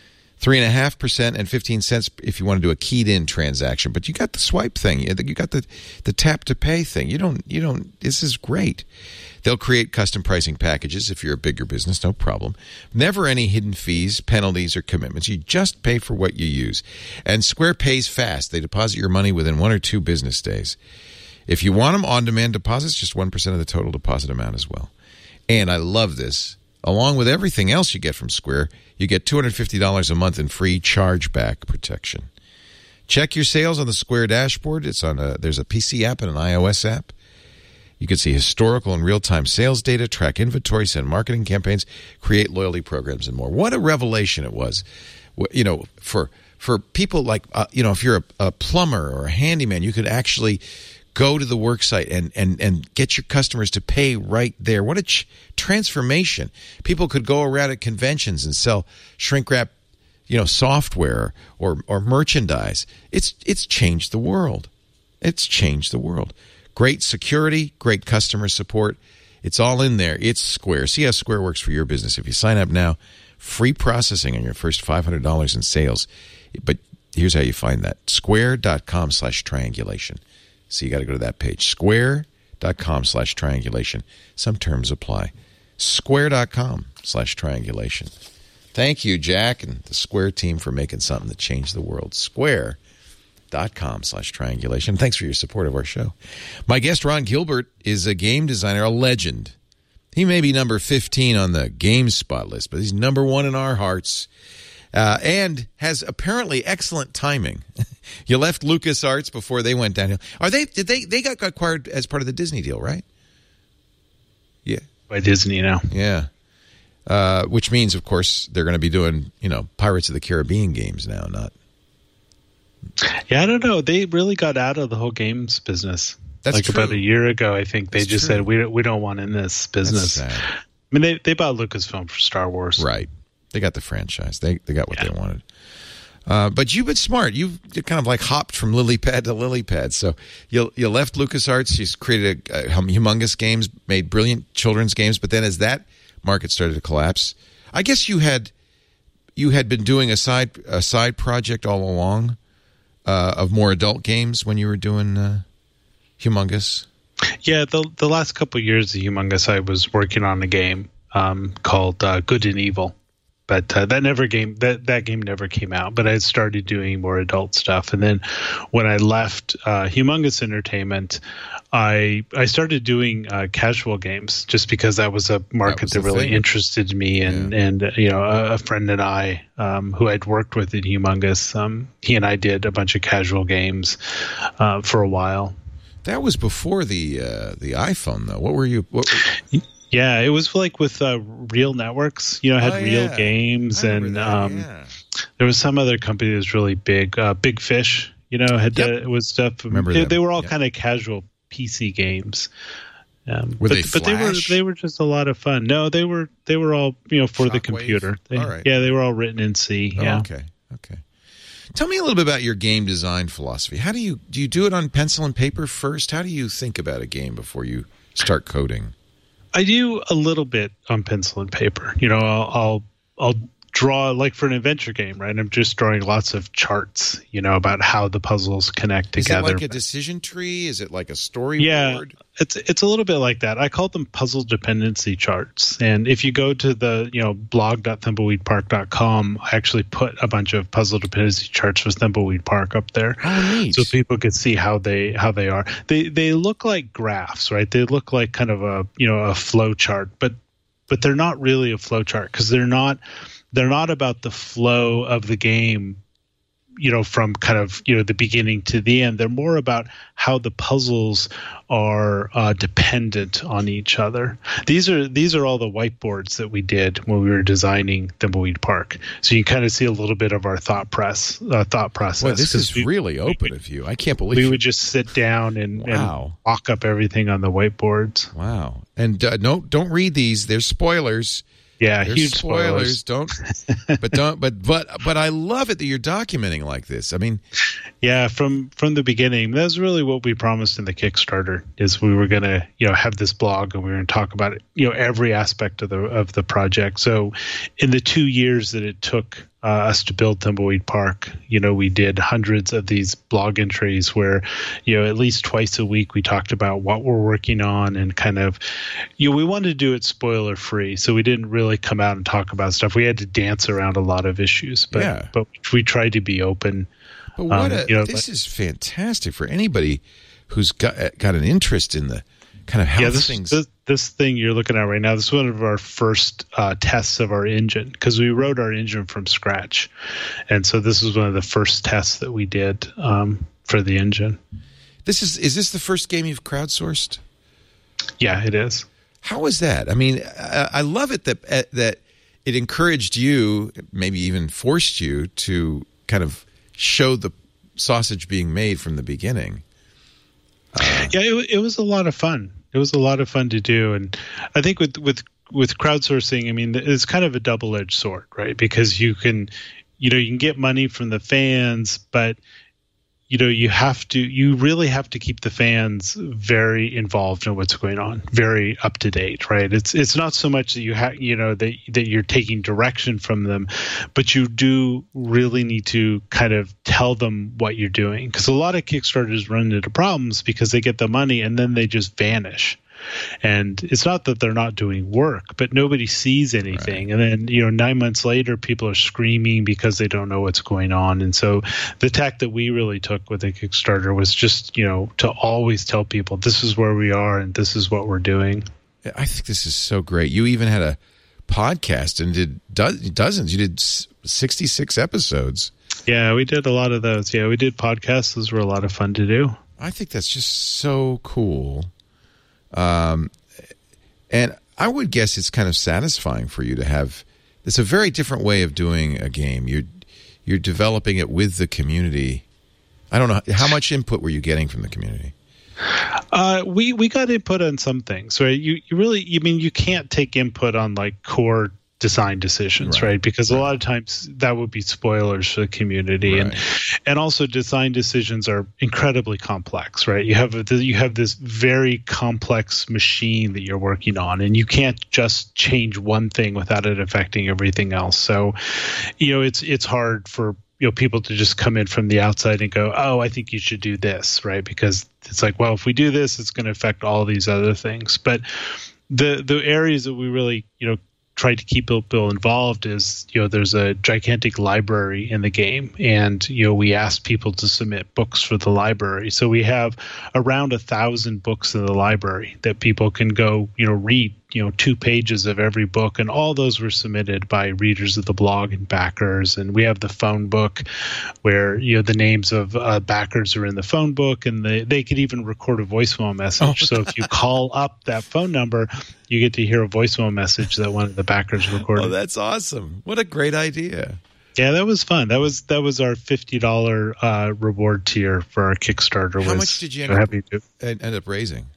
3.5% and 15 cents if you want to do a keyed-in transaction. But you got the swipe thing. You got the tap-to-pay thing. You don't. This is great. They'll create custom pricing packages if you're a bigger business, no problem. Never any hidden fees, penalties, or commitments. You just pay for what you use. And Square pays fast. They deposit your money within 1 or 2 business days. If you want them on-demand deposits, just 1% of the total deposit amount as well. And I love this. Along with everything else you get from Square, you get $250 a month in free chargeback protection. Check your sales on the Square dashboard. There's a PC app and an iOS app. You can see historical and real-time sales data, track inventory, send marketing campaigns, create loyalty programs, and more. What a revelation it was, for people like, if you're a plumber or a handyman, you could actually go to the work site and get your customers to pay right there. What a transformation. People could go around at conventions and sell shrink wrap, software or merchandise. It's changed the world. It's changed the world. Great security, great customer support. It's all in there. It's Square. See how Square works for your business. If you sign up now, free processing on your first $500 in sales. But here's how you find that. Square.com/triangulation. So you got to go to that page, square.com/triangulation. Some terms apply. Square.com/triangulation. Thank you, Jack, and the Square team for making something that changed the world. Square.com/triangulation. Thanks for your support of our show. My guest, Ron Gilbert, is a game designer, a legend. He may be number 15 on the GameSpot list, but he's number 1 in our hearts. And has apparently excellent timing. You left LucasArts before they went downhill. They got acquired as part of the Disney deal, right? Yeah. By Disney now. Yeah. Which means, of course, they're going to be doing, Pirates of the Caribbean games now, not. Yeah, I don't know. They really got out of the whole games business. That's true. About a year ago, I think they just said, we don't want in this business. That's sad. I mean, they bought Lucasfilm for Star Wars. Right. They got the franchise. They got what they wanted. But you've been smart. You kind of like hopped from lily pad to lily pad. So you left LucasArts. You created a humongous games, made brilliant children's games. But then as that market started to collapse, I guess you had been doing a side project all along of more adult games when you were doing Humongous. Yeah, the last couple of years of Humongous, I was working on a game called Good and Evil. But that game never came out. But I started doing more adult stuff, and then when I left Humongous Entertainment, I started doing casual games just because that was a market that really interested me. And a friend and I, who I'd worked with in Humongous, he and I did a bunch of casual games for a while. That was before the iPhone, though. What were you? Yeah, it was like with Real Networks, had Real Games, and there was some other company that was really big. Big Fish, it was stuff. They were all kind of casual PC games. Were they Flash? They were just a lot of fun. No, they were all for the computer. Yeah, they were all written in C. Yeah. Okay. Tell me a little bit about your game design philosophy. How do you do it on pencil and paper first? How do you think about a game before you start coding? I do a little bit on pencil and paper. I'll draw, like for an adventure game, right? I'm just drawing lots of charts, about how the puzzles connect together. Is it like a decision tree? Is it like a storyboard? Yeah, it's a little bit like that. I call them puzzle dependency charts. And if you go to the blog.thimbleweedpark.com, I actually put a bunch of puzzle dependency charts for Thimbleweed Park up there, so people could see how they are. They look like graphs, right? They look like kind of a flow chart, but they're not really a flow chart because they're not about the flow of the game, from kind of, the beginning to the end. They're more about how the puzzles are dependent on each other. These are all the whiteboards that we did when we were designing Thimbleweed Park. So you kind of see a little bit of our thought process. Well, this is really open of you. I can't believe we would just sit down and mock up everything on the whiteboards. Wow. And don't read these. There's spoilers. Yeah, there's huge spoilers. But I love it that you're documenting like this. I mean, yeah, from the beginning, that's really what we promised in the Kickstarter, is we were going to, have this blog and we were going to talk about it, every aspect of the project. So in the 2 years that it took us to build Thimbleweed Park, we did hundreds of these blog entries where, at least twice a week we talked about what we're working on and kind of, we wanted to do it spoiler free. So we didn't really come out and talk about stuff. We had to dance around a lot of issues, but we tried to be open. But this is fantastic for anybody who's got an interest in the kind of how things. This thing you're looking at right now, this is one of our first tests of our engine, because we wrote our engine from scratch. And so this is one of the first tests that we did for the engine. Is this the first game you've crowdsourced? Yeah, it is. How is that? I mean, I love it that it encouraged you, maybe even forced you to kind of show the sausage being made from the beginning. It was a lot of fun. It was a lot of fun to do, and I think with crowdsourcing, I mean, it's kind of a double-edged sword, right? Because you can get money from the fans, but you really have to keep the fans very involved in what's going on, very up to date, right? It's not so much that that you're taking direction from them, but you do really need to kind of tell them what you're doing, because a lot of Kickstarters run into problems because they get the money and then they just vanish. And it's not that they're not doing work, but nobody sees anything. Right. And then, 9 months later, people are screaming because they don't know what's going on. And so the tack that we really took with the Kickstarter was just, to always tell people this is where we are and this is what we're doing. I think this is so great. You even had a podcast and did dozens. You did 66 episodes. Yeah, we did a lot of those. Yeah, we did podcasts. Those were a lot of fun to do. I think that's just so cool. And I would guess it's kind of satisfying for you to have. It's a very different way of doing a game. You're developing it with the community. I don't know how much input were you getting from the community. We got input on some things, right? You can't take input on like core design decisions, right? Because a lot of times that would be spoilers for the community, and also design decisions are incredibly complex, right? You have this very complex machine that you're working on, and you can't just change one thing without it affecting everything else. So, it's hard for people to just come in from the outside and go, oh, I think you should do this, right? Because it's like, well, if we do this, it's going to affect all these other things. But the areas that we really tried to keep people involved is, there's a gigantic library in the game, and we asked people to submit books for the library. So we have around 1,000 books in the library that people can go read 2 pages of every book, and all those were submitted by readers of the blog and backers. And we have the phone book where the names of backers are in the phone book, and they could even record a voicemail message. So if you call up that phone number, you get to hear a voicemail message that one of the backers recorded. Oh, that's awesome! What a great idea! Yeah, that was fun. That was our $50 reward tier for our Kickstarter. How much did you end up raising?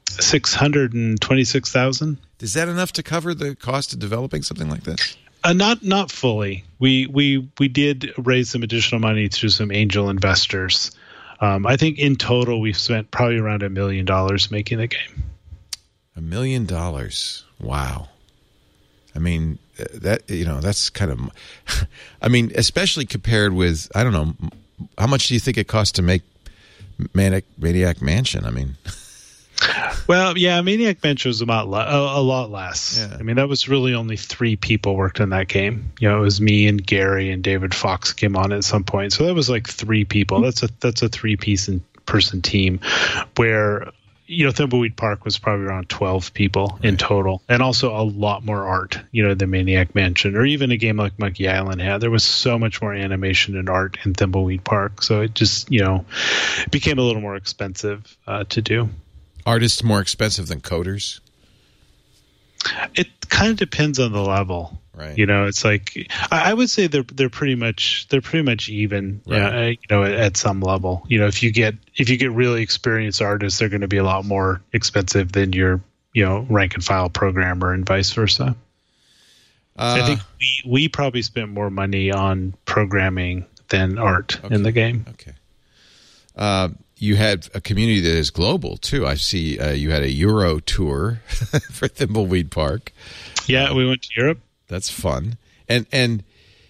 $626,000. Is that enough to cover the cost of developing something like this? Not fully. We did raise some additional money through some angel investors. I think in total we've spent probably around $1 million making the game. $1 million. Wow. I mean, that's kind of, I mean, especially compared with, I don't know, how much do you think it cost to make Maniac Mansion? I mean, well, yeah, Maniac Mansion was a lot less. Yeah. I mean, that was really only 3 people worked on that game. It was me and Gary and David Fox came on at some point. So that was like 3 people. That's a 3-person team, where Thimbleweed Park was probably around 12 people in total, and also a lot more art, than Maniac Mansion, or even a game like Monkey Island had. There was so much more animation and art in Thimbleweed Park, so it just, became a little more expensive to do. Artists more expensive than coders? It kind of depends on the level. Right. It's like I would say they're pretty much even. Right. At some level. If you get really experienced artists, they're going to be a lot more expensive than your rank and file programmer, and vice versa. I think we probably spent more money on programming than art in the game. Okay. You had a community that is global too. I see you had a Euro tour for Thimbleweed Park. Yeah, we went to Europe. That's fun, and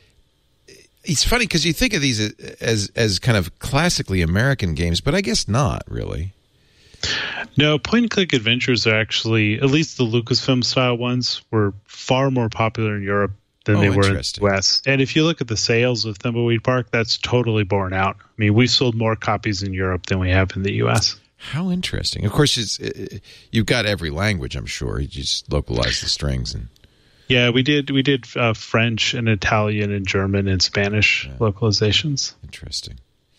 it's funny because you think of these as kind of classically American games, but I guess not really. No, point-and-click adventures are actually, at least the Lucasfilm style ones, were far more popular in Europe than they were in the US. And if you look at the sales of Thimbleweed Park, that's totally borne out. I mean, we sold more copies in Europe than we have in the US. How interesting! Of course, you've got every language. I'm sure you just localize the strings and. Yeah, we did French and Italian and German and Spanish localizations. Interesting.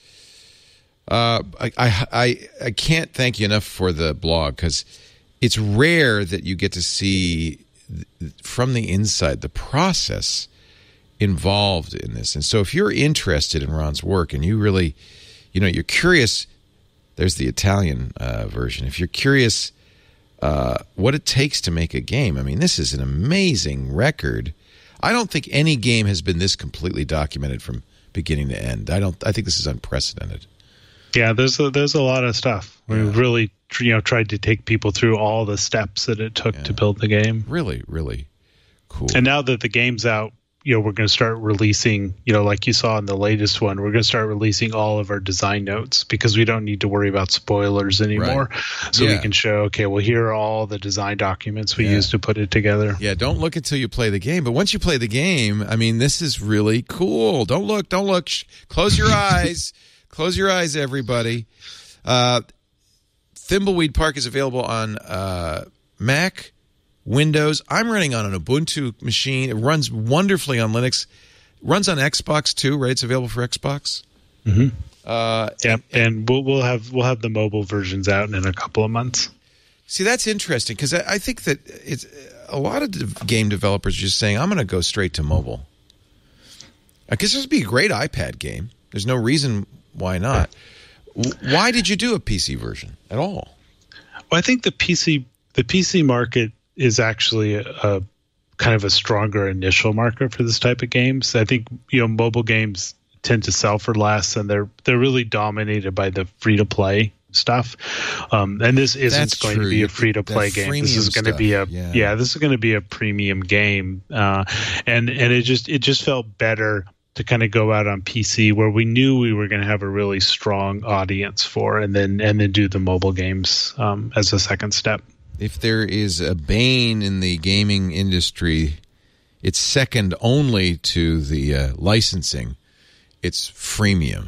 I can't thank you enough for the blog, because it's rare that you get to see from the inside the process involved in this. And so if you're interested in Ron's work and you really, you're curious, there's the Italian version. If you're curious what it takes to make a game. I mean, this is an amazing record. I don't think any game has been this completely documented from beginning to end. I think this is unprecedented. Yeah, there's a lot of stuff. We really tried to take people through all the steps that it took to build the game. Really, really cool. And now that the game's out, we're going to start releasing, like you saw in the latest one, we're going to start releasing all of our design notes, because we don't need to worry about spoilers anymore. Right. So we can show, okay, well, here are all the design documents we used to put it together. Yeah, don't look until you play the game. But once you play the game, I mean, this is really cool. Don't look. Close your eyes. Close your eyes, everybody. Thimbleweed Park is available on Mac, Windows. I'm running on an Ubuntu machine. It runs wonderfully on Linux. Runs on Xbox too, right? It's available for Xbox. Mm-hmm. And we'll have the mobile versions out in a couple of months. See, that's interesting, because I think that it's a lot of game developers are just saying, I'm going to go straight to mobile. I guess this would be a great iPad game. There's no reason why not. Why did you do a PC version at all? Well, I think the PC market is actually a kind of a stronger initial market for this type of games. I think mobile games tend to sell for less, and they're really dominated by the free to play stuff. And this isn't going to be a free to play game. This is going to be this is going to be a premium game. And it just felt better to kind of go out on PC, where we knew we were going to have a really strong audience for, and then do the mobile games as a second step. If there is a bane in the gaming industry, it's second only to the licensing. It's freemium.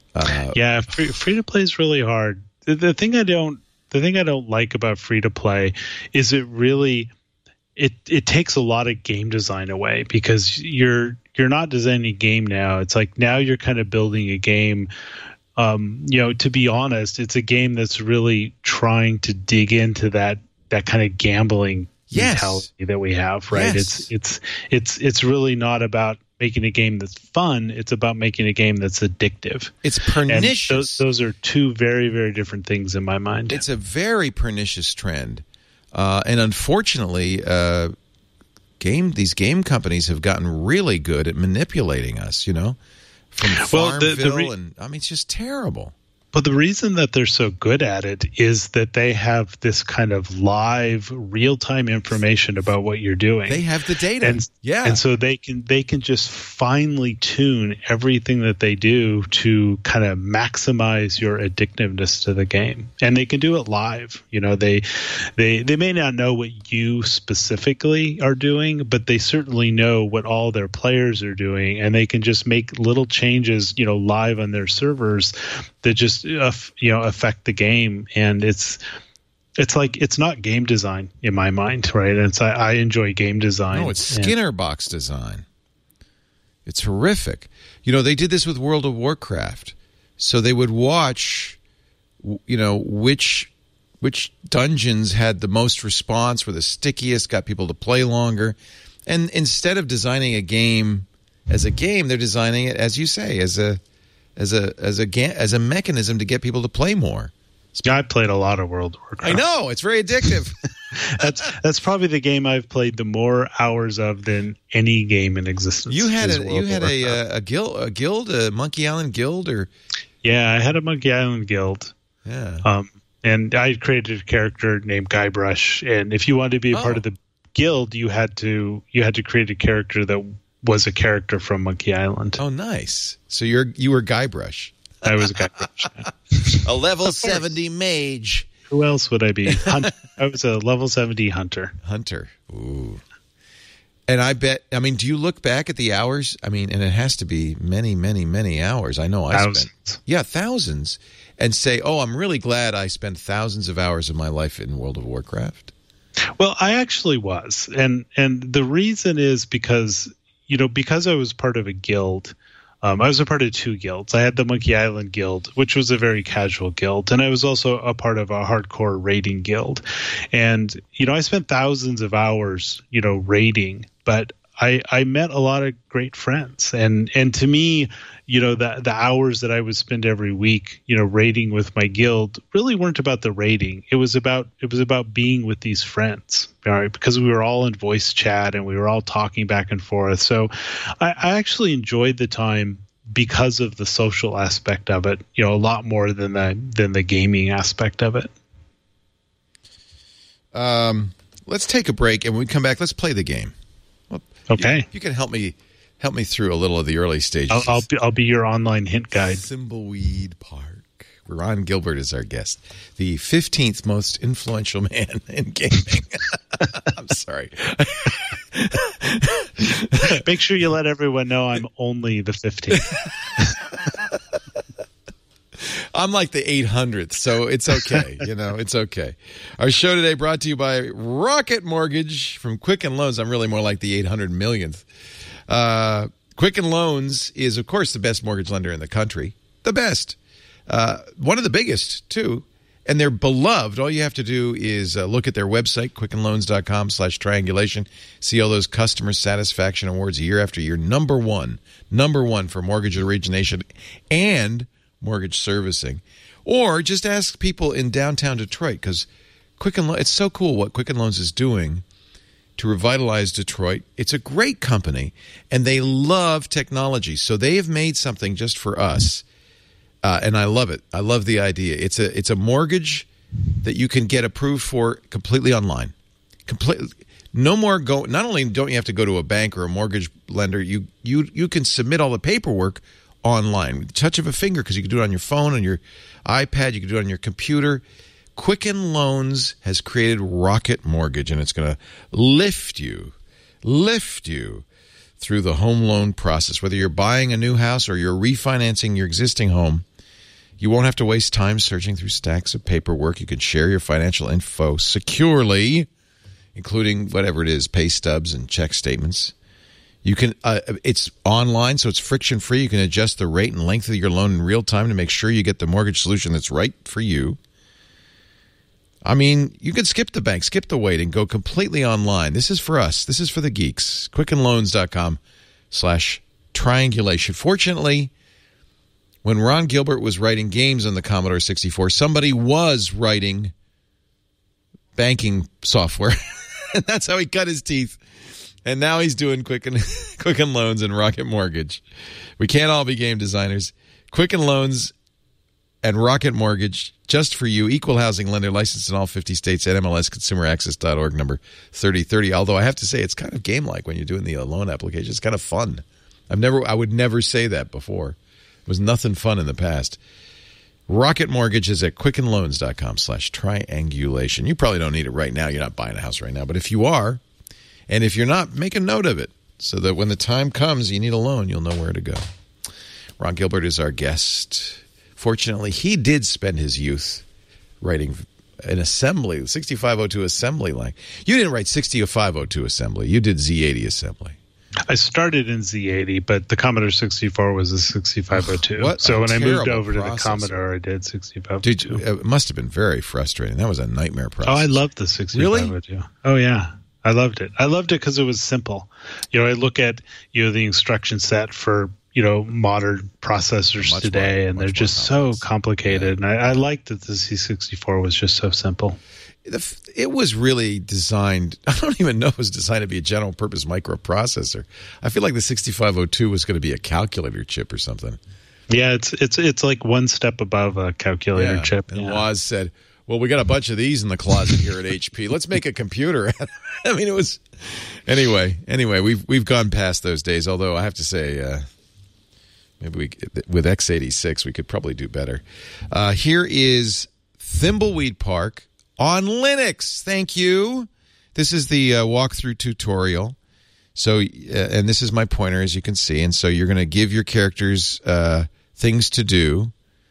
Free to play is really hard. The thing I don't like about free to play is it really it takes a lot of game design away, because you're not designing a game now. It's like now you're kind of building a game. To be honest, it's a game that's really trying to dig into that kind of gambling mentality that we have, right? Yes. It's really not about making a game that's fun. It's about making a game that's addictive. It's pernicious. And those are two very, very different things in my mind. It's a very pernicious trend. And unfortunately, these game companies have gotten really good at manipulating us, from Farmville, and I mean, it's just terrible. But the reason that they're so good at it is that they have this kind of live, real-time information about what you're doing. They have the data, and so they can just finely tune everything that they do to kind of maximize your addictiveness to the game, and they can do it live. They may not know what you specifically are doing, but they certainly know what all their players are doing, and they can just make little changes, live on their servers that just affect the game. And it's like, it's not game design in my mind, right? And I enjoy game design. No, it's Skinner box design. It's horrific. They did this with World of Warcraft. So they would watch, which dungeons had the most response, were the stickiest, got people to play longer. And instead of designing a game as a game, they're designing it, as you say, as a mechanism to get people to play more. Yeah, I played a lot of World of Warcraft. I know, it's very addictive. That's probably the game I've played the more hours of than any game in existence. You had a guild, a Monkey Island guild, or? Yeah, I had a Monkey Island guild. Yeah. And I created a character named Guybrush, and if you wanted to be a part of the guild, you had to create a character that was a character from Monkey Island. Oh, nice. So you were Guybrush. I was Guybrush. A level 70 mage. Who else would I be? I was a level 70 hunter. Hunter. Ooh. And I bet, do you look back at the hours? And it has to be many, many, many hours. I know thousands. Thousands. And say, I'm really glad I spent thousands of hours of my life in World of Warcraft. Well, I actually was. And the reason is because I was part of a guild. I was a part of two guilds. I had the Monkey Island Guild, which was a very casual guild, and I was also a part of a hardcore raiding guild. And I spent thousands of hours raiding, but I met a lot of great friends, and to me, the hours that I would spend every week raiding with my guild really weren't about the raiding. It was about being with these friends, right? Because we were all in voice chat and we were all talking back and forth. So I actually enjoyed the time because of the social aspect of it, a lot more than the gaming aspect of it. Let's take a break, and when we come back, let's play the game. Okay. You can help me through a little of the early stages. I'll be your online hint guide. Thimbleweed Park. Ron Gilbert is our guest, the 15th most influential man in gaming. I'm sorry. Make sure you let everyone know I'm only the 15th. I'm like the 800th, so it's okay. It's okay. Our show today brought to you by Rocket Mortgage from Quicken Loans. I'm really more like the 800 millionth. Quicken Loans is, of course, the best mortgage lender in the country. The best. One of the biggest, too. And they're beloved. All you have to do is look at their website, quickenloans.com/triangulation. See all those customer satisfaction awards year after year. Number one for mortgage origination and mortgage servicing. Or just ask people in downtown Detroit, because it's so cool what Quicken Loans is doing to revitalize Detroit. It's a great company, and they love technology. So they have made something just for us, and I love it. I love the idea. It's a mortgage that you can get approved for completely online. No more go. Not only don't you have to go to a bank or a mortgage lender, you can submit all the paperwork online with the touch of a finger, because you can do it on your phone, on your iPad, you can do it on your computer. Quicken Loans has created Rocket Mortgage, and it's going to lift you through the home loan process. Whether you're buying a new house or you're refinancing your existing home, you won't have to waste time searching through stacks of paperwork. You can share your financial info securely including whatever it is, pay stubs and check statements. You can. It's online, so it's friction-free. You can adjust the rate and length of your loan in real time to make sure you get the mortgage solution that's right for you. I mean, you can skip the bank, skip the waiting, go completely online. This is for us. This is for the geeks. QuickenLoans.com/triangulation. Fortunately, when Ron Gilbert was writing games on the Commodore 64, somebody was writing banking software. And that's how he cut his teeth. And now he's doing Quicken Loans and Rocket Mortgage. We can't all be game designers. Quicken Loans and Rocket Mortgage, just for you. Equal housing lender, licensed in all 50 states at MLSConsumerAccess.org, number 3030. Although I have to say, it's kind of game-like when you're doing the loan application. It's kind of fun. I would never say that before. It was nothing fun in the past. Rocket Mortgage is at QuickenLoans.com/triangulation. You probably don't need it right now. You're not buying a house right now. But if you are, and if you're not, make a note of it so that when the time comes you need a loan, you'll know where to go. Ron Gilbert is our guest. Fortunately, he did spend his youth writing an assembly, 6502 assembly line. You didn't write 6502 assembly. You did Z80 assembly. I started in Z80, but the Commodore 64 was a 6502. So when I moved over to the Commodore, I did 6502. It must have been very frustrating. That was a nightmare process. Oh, I loved the 6502. Really? Oh, yeah. I loved it. I loved it because it was simple. I look at the instruction set for modern processors today, and they're just so complicated. Yeah. And I liked that the C64 was just so simple. It was really designed. I don't even know it was designed to be a general purpose microprocessor. I feel like the 6502 was going to be a calculator chip or something. Yeah, it's like one step above a calculator chip. And Woz said, "Well, we got a bunch of these in the closet here at HP. Let's make a computer." I mean, it was anyway. We've gone past those days. Although I have to say, maybe with x86 we could probably do better. Here is Thimbleweed Park on Linux. Thank you. This is the walkthrough tutorial. So, and this is my pointer, as you can see. And so you're going to give your characters things to do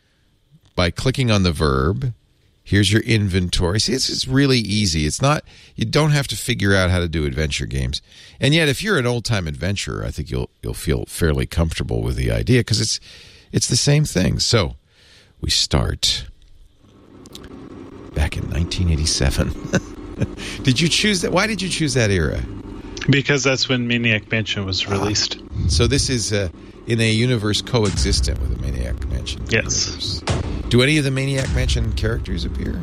by clicking on the verb. Here's your inventory. See, it's really easy. It's not, you don't have to figure out how to do adventure games. And yet, if you're an old-time adventurer, I think you'll feel fairly comfortable with the idea because it's the same thing. So, we start back in 1987. Did you choose that? Why did you choose that era? Because that's when Maniac Mansion was released. So this is in a universe coexistent with the Maniac Mansion universe. Do any of the Maniac Mansion characters appear?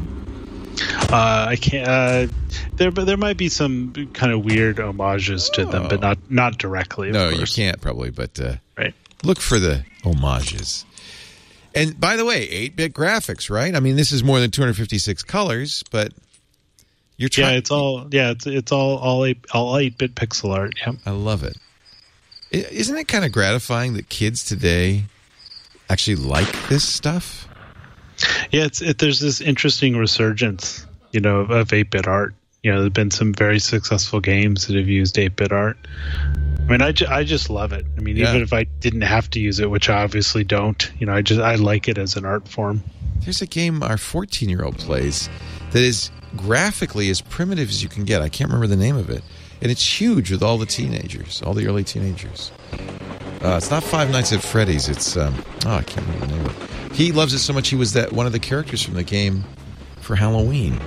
I can't. There might be some kind of weird homages to them, but not directly. No, you can't probably. But right. Look for the homages. And by the way, 8-bit graphics, right? I mean, this is more than 256 colors, but you're trying. Yeah, it's all 8-bit pixel art. Yep. I love it. Isn't it kind of gratifying that kids today actually like this stuff? Yeah, there's this interesting resurgence, of 8-bit art. There've been some very successful games that have used 8-bit art. I mean, I just love it. I mean, even if I didn't have to use it, which I obviously don't, I like it as an art form. There's a game our 14-year-old plays that is graphically as primitive as you can get. I can't remember the name of it. And it's huge with all the teenagers, all the early teenagers. It's not Five Nights at Freddy's. It's, I can't remember the name of it. He loves it so much he was one of the characters from the game for Halloween.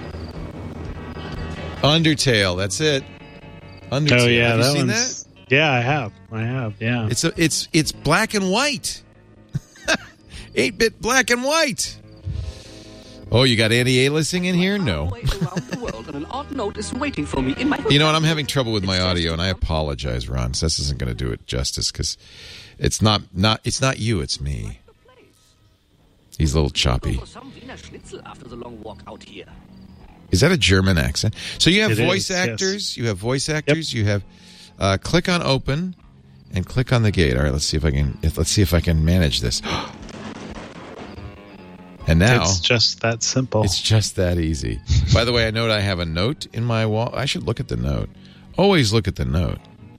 Undertale, that's it. Undertale. Oh, yeah. Have you seen that? Yeah, I have, yeah. It's black and white. 8-bit black and white. Oh, you got Andy A-listing in here? No. You know what? I'm having trouble with my audio, and I apologize, Ron. So this isn't going to do it justice because it's not you, it's me. He's a little choppy. Is that a German accent? So you have voice actors. Yes. You have voice actors. Yep. You have click on open and click on the gate. All right, let's see if I can manage this. And now it's just that simple. It's just that easy. By the way, I have a note in my wall. I should look at the note. Always look at the note.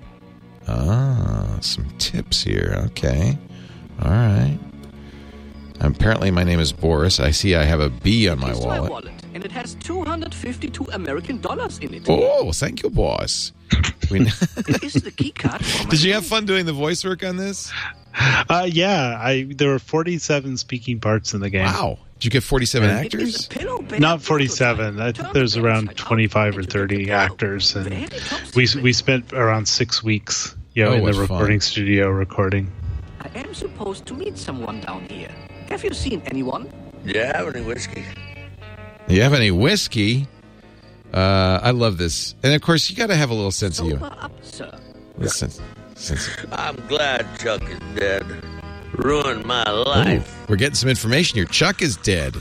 Some tips here. Okay. All right. Apparently my name is Boris. I see I have a B on my wallet. and it has $252 American in it. Oh, thank you, boss. It is the key card. Did you have fun doing the voice work on this? Yeah. There were 47 speaking parts in the game. Wow. Did you get 47 actors? Not 47. I think there's around 25 or 30 actors, and we spent around 6 weeks, in the recording studio recording. I am supposed to meet someone down here. Have you seen anyone? Do you have any whiskey? Do you have any whiskey? I love this. And, of course, you got to have a little sense of humor. Up, sir. Listen. I'm glad Chuck is dead. Ruined my life. Ooh, we're getting some information here. Chuck is dead.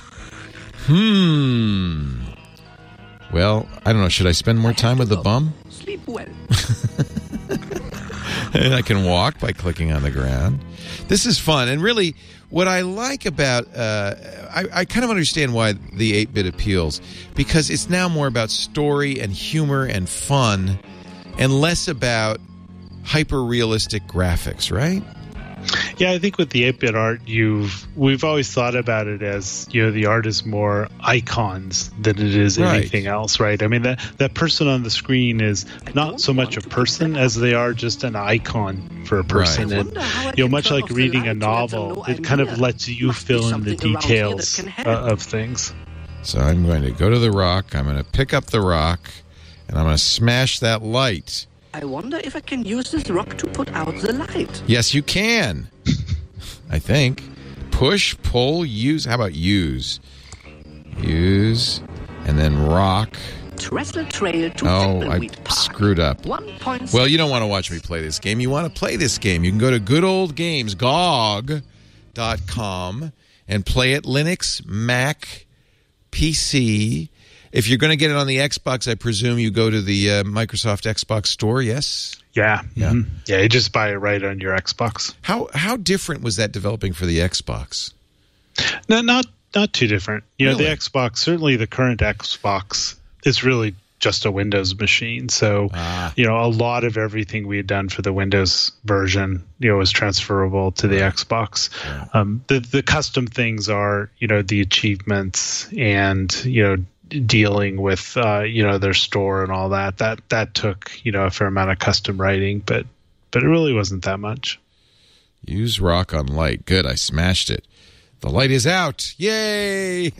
Well, I don't know. Should I spend more time with the bum? Sleep well. And I can walk by clicking on the ground. This is fun. And really, what I like about... I kind of understand why the 8-bit appeals. Because it's now more about story and humor and fun and less about hyper-realistic graphics, right? Yeah, I think with the 8-bit art, we've always thought about it as, the art is more icons than it is anything else, right? I mean, that person on the screen is not so much a person as they are just an icon for a person. Right. And, much like reading a novel, it kind of lets you fill in the details of things. So I'm going to go to the rock, I'm going to pick up the rock, and I'm going to smash that light. I wonder if I can use this rock to put out the light. Yes, you can. I think. Push, pull, use. How about use? Use, and then rock. Trestle trail to Thimbleweed Park. Screwed up. 1.6. Well, you don't want to watch me play this game. You want to play this game. You can go to Good Old Games, GOG.com, and play it Linux, Mac, PC. If you're going to get it on the Xbox, I presume you go to the Microsoft Xbox store, yes? Yeah. Yeah. Mm-hmm. Yeah, you just buy it right on your Xbox. How different was that developing for the Xbox? No, not too different. Really? The Xbox, certainly the current Xbox, is really just a Windows machine. So, a lot of everything we had done for the Windows version, was transferable to the Xbox. Yeah. The custom things are, the achievements and, dealing with their store and all that took a fair amount of custom writing, but it really wasn't that much. Use rock on light. Good, I smashed it. The light is out. Yay!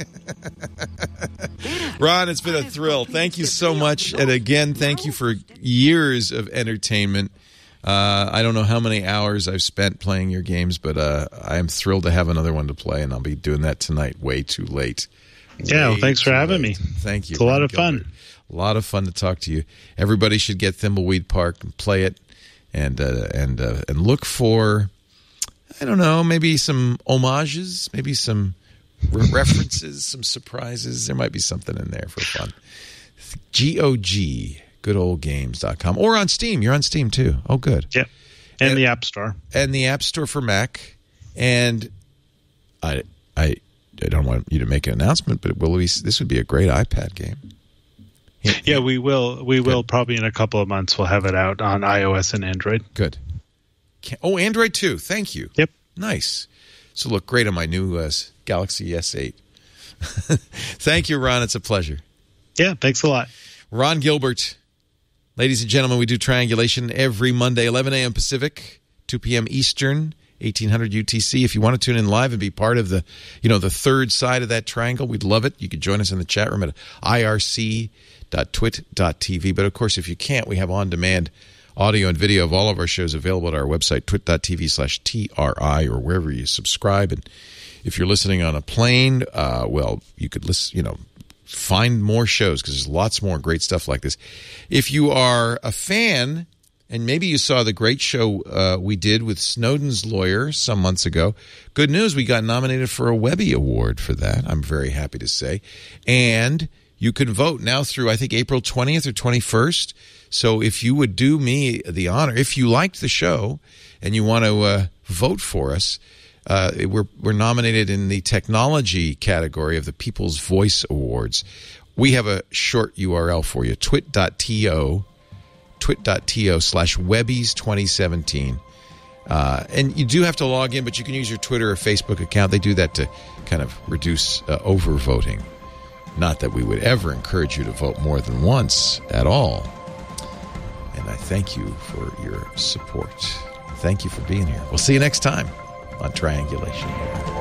Ron, it's been a thrill. Thank you so much. And again, thank you for years of entertainment. I don't know how many hours I've spent playing your games, but I am thrilled to have another one to play, and I'll be doing that tonight way too late. Yeah, well, thanks for having me. Thank you. It's a lot of fun. A lot of fun to talk to you. Everybody should get Thimbleweed Park and play it, and look for, I don't know, maybe some homages, maybe some references, some surprises. There might be something in there for fun. GOG, goodoldgames.com, or on Steam. You're on Steam too. Oh, good. Yeah, and the App Store. And the App Store for Mac. And I don't want you to make an announcement, but this would be a great iPad game. Yeah, we will. We will probably in a couple of months. We'll have it out on iOS and Android. Good. Android too. Thank you. Yep. Nice. So look great on my new Galaxy S8. Thank you, Ron. It's a pleasure. Yeah, thanks a lot. Ron Gilbert. Ladies and gentlemen, we do Triangulation every Monday, 11 a.m. Pacific, 2 p.m. Eastern, 1800 UTC. If you want to tune in live and be part of the third side of that triangle, we'd love it. You could join us in the chat room at irc.twit.tv. But, of course, if you can't, we have on-demand audio and video of all of our shows available at our website, twit.tv/TRI, or wherever you subscribe. And if you're listening on a plane, you could listen, find more shows because there's lots more great stuff like this. If you are a fan, and maybe you saw the great show we did with Snowden's lawyer some months ago, good news, we got nominated for a Webby Award for that, I'm very happy to say. And you can vote now through, I think, April 20th or 21st. So if you would do me the honor, if you liked the show and you want to vote for us, we're nominated in the technology category of the People's Voice Awards. We have a short URL for you, twit.to/Webbies2017. And you do have to log in, but you can use your Twitter or Facebook account. They do that to kind of reduce overvoting. Not that we would ever encourage you to vote more than once at all. And I thank you for your support. Thank you for being here. We'll see you next time on Triangulation.